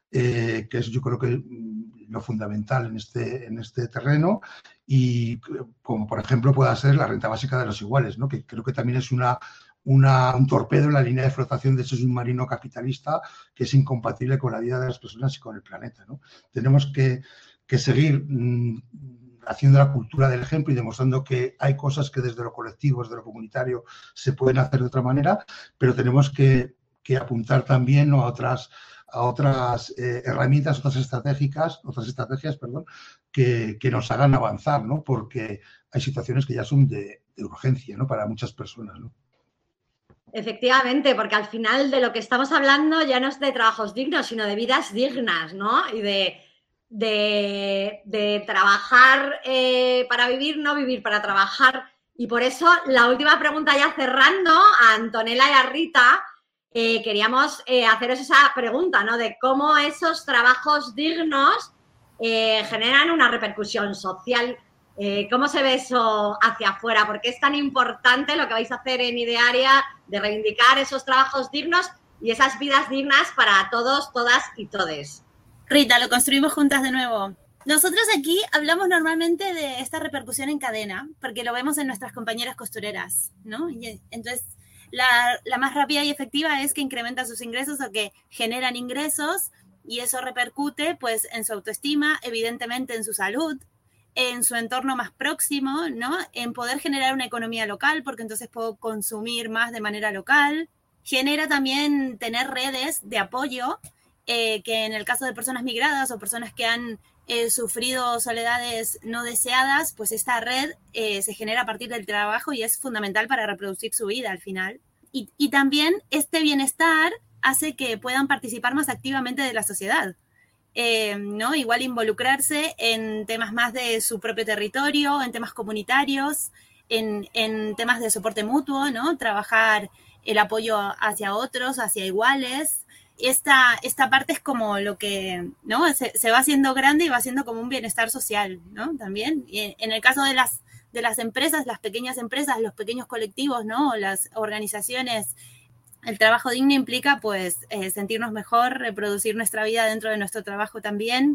[SPEAKER 10] Eh, que es yo creo que lo fundamental en este, en este terreno, y como por ejemplo pueda ser la renta básica de los iguales, ¿no? Que creo que también es una, una, un torpedo en la línea de flotación de ese submarino capitalista que es incompatible con la vida de las personas y con el planeta, ¿no? Tenemos que, que seguir mmm, haciendo la cultura del ejemplo y demostrando que hay cosas que desde lo colectivo, desde lo comunitario, se pueden hacer de otra manera, pero tenemos que, que apuntar también, ¿no? a otras a otras eh, herramientas, otras estratégicas, otras estrategias, perdón, que, que nos hagan avanzar, ¿no? Porque hay situaciones que ya son de, de urgencia, ¿no? Para muchas personas, ¿no?
[SPEAKER 5] Efectivamente, porque al final de lo que estamos hablando ya no es de trabajos dignos, sino de vidas dignas, ¿no? Y de, de, de trabajar eh, para vivir, no vivir para trabajar. Y por eso la última pregunta, ya cerrando, a Antonella y a Rita, Eh, queríamos eh, haceros esa pregunta, ¿no? De cómo esos trabajos dignos eh, generan una repercusión social. Eh, ¿Cómo se ve eso hacia afuera? ¿Por qué es tan importante lo que vais a hacer en Idearia de reivindicar esos trabajos dignos y esas vidas dignas para todos, todas y todes?
[SPEAKER 9] Rita, lo construimos juntas de nuevo. Nosotros aquí hablamos normalmente de esta repercusión en cadena, porque lo vemos en nuestras compañeras costureras, ¿no? Y entonces, La, la más rápida y efectiva es que incrementan sus ingresos o que generan ingresos, y eso repercute pues en su autoestima, evidentemente en su salud, en su entorno más próximo, ¿no? En poder generar una economía local, porque entonces puedo consumir más de manera local. Genera también tener redes de apoyo, eh, que en el caso de personas migradas o personas que han eh, sufrido soledades no deseadas, pues esta red eh, se genera a partir del trabajo y es fundamental para reproducir su vida al final. Y, y también este bienestar hace que puedan participar más activamente de la sociedad, eh, ¿no? Igual involucrarse en temas más de su propio territorio, en temas comunitarios, en, en temas de soporte mutuo, ¿no? Trabajar el apoyo hacia otros, hacia iguales. Esta, esta parte es como lo que, ¿no? Se, se va haciendo grande y va haciendo como un bienestar social, ¿no? También. Y en el caso de las, de las empresas, las pequeñas empresas, los pequeños colectivos, ¿no? Las organizaciones, el trabajo digno implica, pues, eh, sentirnos mejor, reproducir nuestra vida dentro de nuestro trabajo también,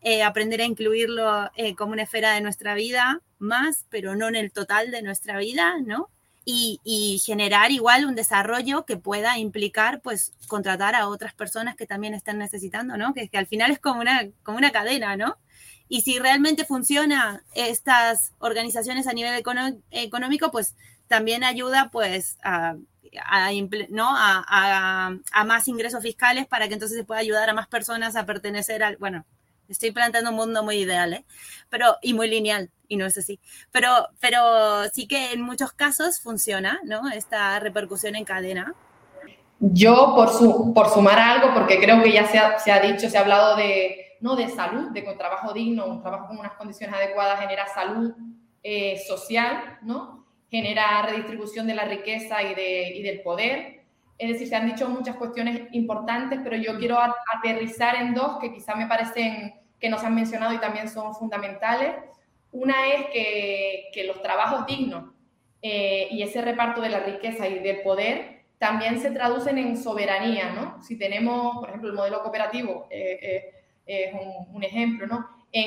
[SPEAKER 9] eh, aprender a incluirlo eh, como una esfera de nuestra vida más, pero no en el total de nuestra vida, ¿no? Y, y generar igual un desarrollo que pueda implicar, pues, contratar a otras personas que también están necesitando, ¿no? Que, que al final es como una, como una cadena, ¿no? Y si realmente funcionan estas organizaciones a nivel econo- económico, pues también ayuda, pues, a, a, ¿no? a, a, a más ingresos fiscales para que entonces se pueda ayudar a más personas a pertenecer al... Bueno, estoy planteando un mundo muy ideal, ¿eh? Pero, y muy lineal, y no es así. Pero, pero sí que en muchos casos funciona, ¿no? Esta repercusión en cadena.
[SPEAKER 7] Yo, por, su, por sumar algo, porque creo que ya se ha, se ha dicho, se ha hablado de, no, de salud, de que un trabajo digno, un trabajo con unas condiciones adecuadas genera salud eh, social, ¿no? Genera redistribución de la riqueza y, de, y del poder. Es decir, se han dicho muchas cuestiones importantes, pero yo quiero aterrizar en dos que quizás me parecen que nos han mencionado y también son fundamentales. Una es que, que los trabajos dignos eh, y ese reparto de la riqueza y del poder también se traducen en soberanía, ¿no? Si tenemos, por ejemplo, el modelo cooperativo, eh, eh, es un, un ejemplo, ¿no?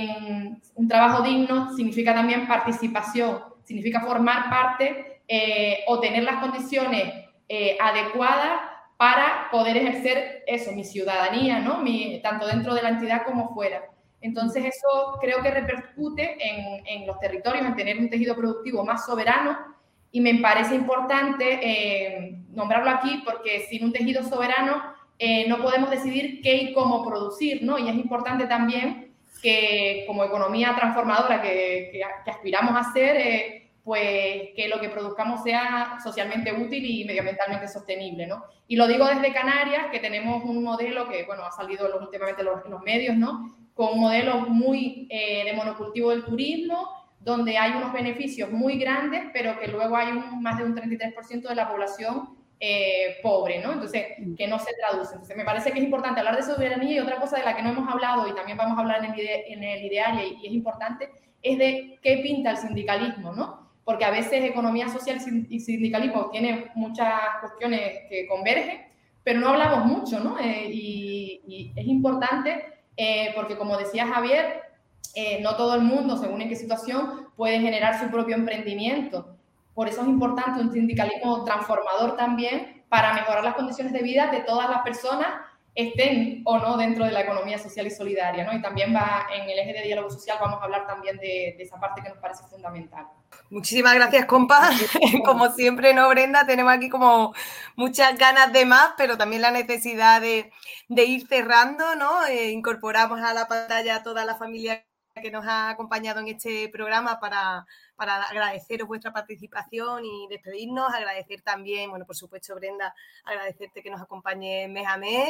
[SPEAKER 7] En un trabajo digno significa también participación, significa formar parte eh, o tener las condiciones eh, adecuadas para poder ejercer eso, mi ciudadanía, ¿no? Mi, tanto dentro de la entidad como fuera. Entonces eso creo que repercute en, en los territorios, en tener un tejido productivo más soberano, y me parece importante eh, nombrarlo aquí porque sin un tejido soberano eh, no podemos decidir qué y cómo producir, ¿no? Y es importante también que como economía transformadora que, que, que aspiramos a ser, eh, pues que lo que produzcamos sea socialmente útil y medioambientalmente sostenible, ¿no? Y lo digo desde Canarias, que tenemos un modelo que, bueno, ha salido últimamente en los, en los medios, ¿no? Con un modelo muy eh, de monocultivo del turismo, donde hay unos beneficios muy grandes, pero que luego hay un, más de un treinta y tres por ciento de la población eh, pobre, ¿no? Entonces, que no se traduce. Entonces, me parece que es importante hablar de soberanía, y otra cosa de la que no hemos hablado y también vamos a hablar en el, ide en el ideario y, y es importante, es de qué pinta el sindicalismo, ¿no? Porque a veces economía social y sindicalismo tiene muchas cuestiones que convergen, pero no hablamos mucho, ¿no? Eh, y, y es importante eh, porque, como decía Javier, Eh, no todo el mundo, según en qué situación, puede generar su propio emprendimiento. Por eso es importante un sindicalismo transformador también para mejorar las condiciones de vida de todas las personas, estén o no dentro de la economía social y solidaria, ¿no? Y también va en el eje de diálogo social, vamos a hablar también de, de esa parte que nos parece fundamental.
[SPEAKER 4] Muchísimas gracias, compa. Como siempre, ¿no, Brenda? Tenemos aquí como muchas ganas de más, pero también la necesidad de, de ir cerrando, ¿no? Eh, incorporamos a la pantalla a toda la familia que nos ha acompañado en este programa para, para agradeceros vuestra participación y despedirnos, agradecer también, bueno, por supuesto, Brenda, agradecerte que nos acompañe mes a mes,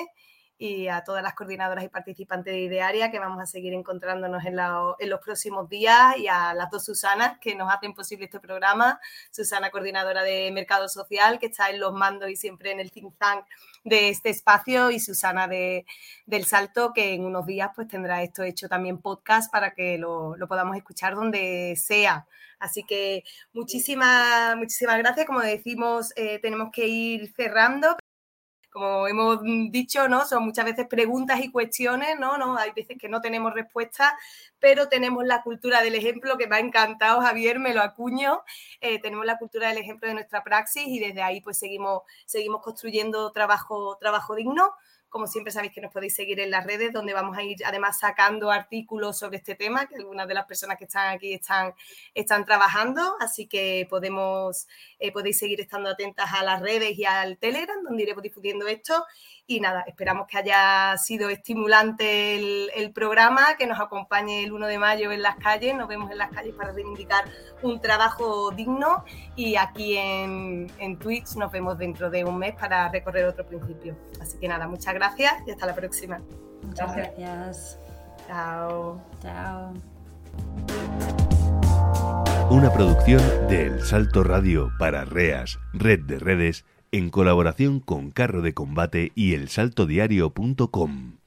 [SPEAKER 4] y a todas las coordinadoras y participantes de Idearia, que vamos a seguir encontrándonos en, la, en los próximos días, y a las dos Susanas que nos hacen posible este programa. Susana, coordinadora de Mercado Social, que está en los mandos y siempre en el think tank de este espacio, y Susana de, del Salto, que en unos días pues tendrá esto hecho también podcast para que lo, lo podamos escuchar donde sea. Así que muchísimas, muchísimas gracias. Como decimos, eh, tenemos que ir cerrando. Como hemos dicho, ¿no? Son muchas veces preguntas y cuestiones, ¿no? ¿no? Hay veces que no tenemos respuestas, pero tenemos la cultura del ejemplo, que me ha encantado, Javier, me lo acuño. Eh, tenemos la cultura del ejemplo de nuestra praxis, y desde ahí pues seguimos, seguimos construyendo trabajo, trabajo digno. Como siempre, sabéis que nos podéis seguir en las redes, donde vamos a ir además sacando artículos sobre este tema, que algunas de las personas que están aquí están, están trabajando, así que podemos, eh, podéis seguir estando atentas a las redes y al Telegram, donde iremos difundiendo esto. Y nada, esperamos que haya sido estimulante el, el programa, que nos acompañe el uno de mayo en las calles. Nos vemos en las calles para reivindicar un trabajo digno, y aquí en, en Twitch nos vemos dentro de un mes para recorrer otro principio. Así que nada, muchas gracias y hasta la próxima.
[SPEAKER 11] Muchas gracias. gracias.
[SPEAKER 4] Chao.
[SPEAKER 11] Chao.
[SPEAKER 2] Una producción de El Salto Radio para REAS, Red de Redes, en colaboración con Carro de Combate y el salto diario punto com.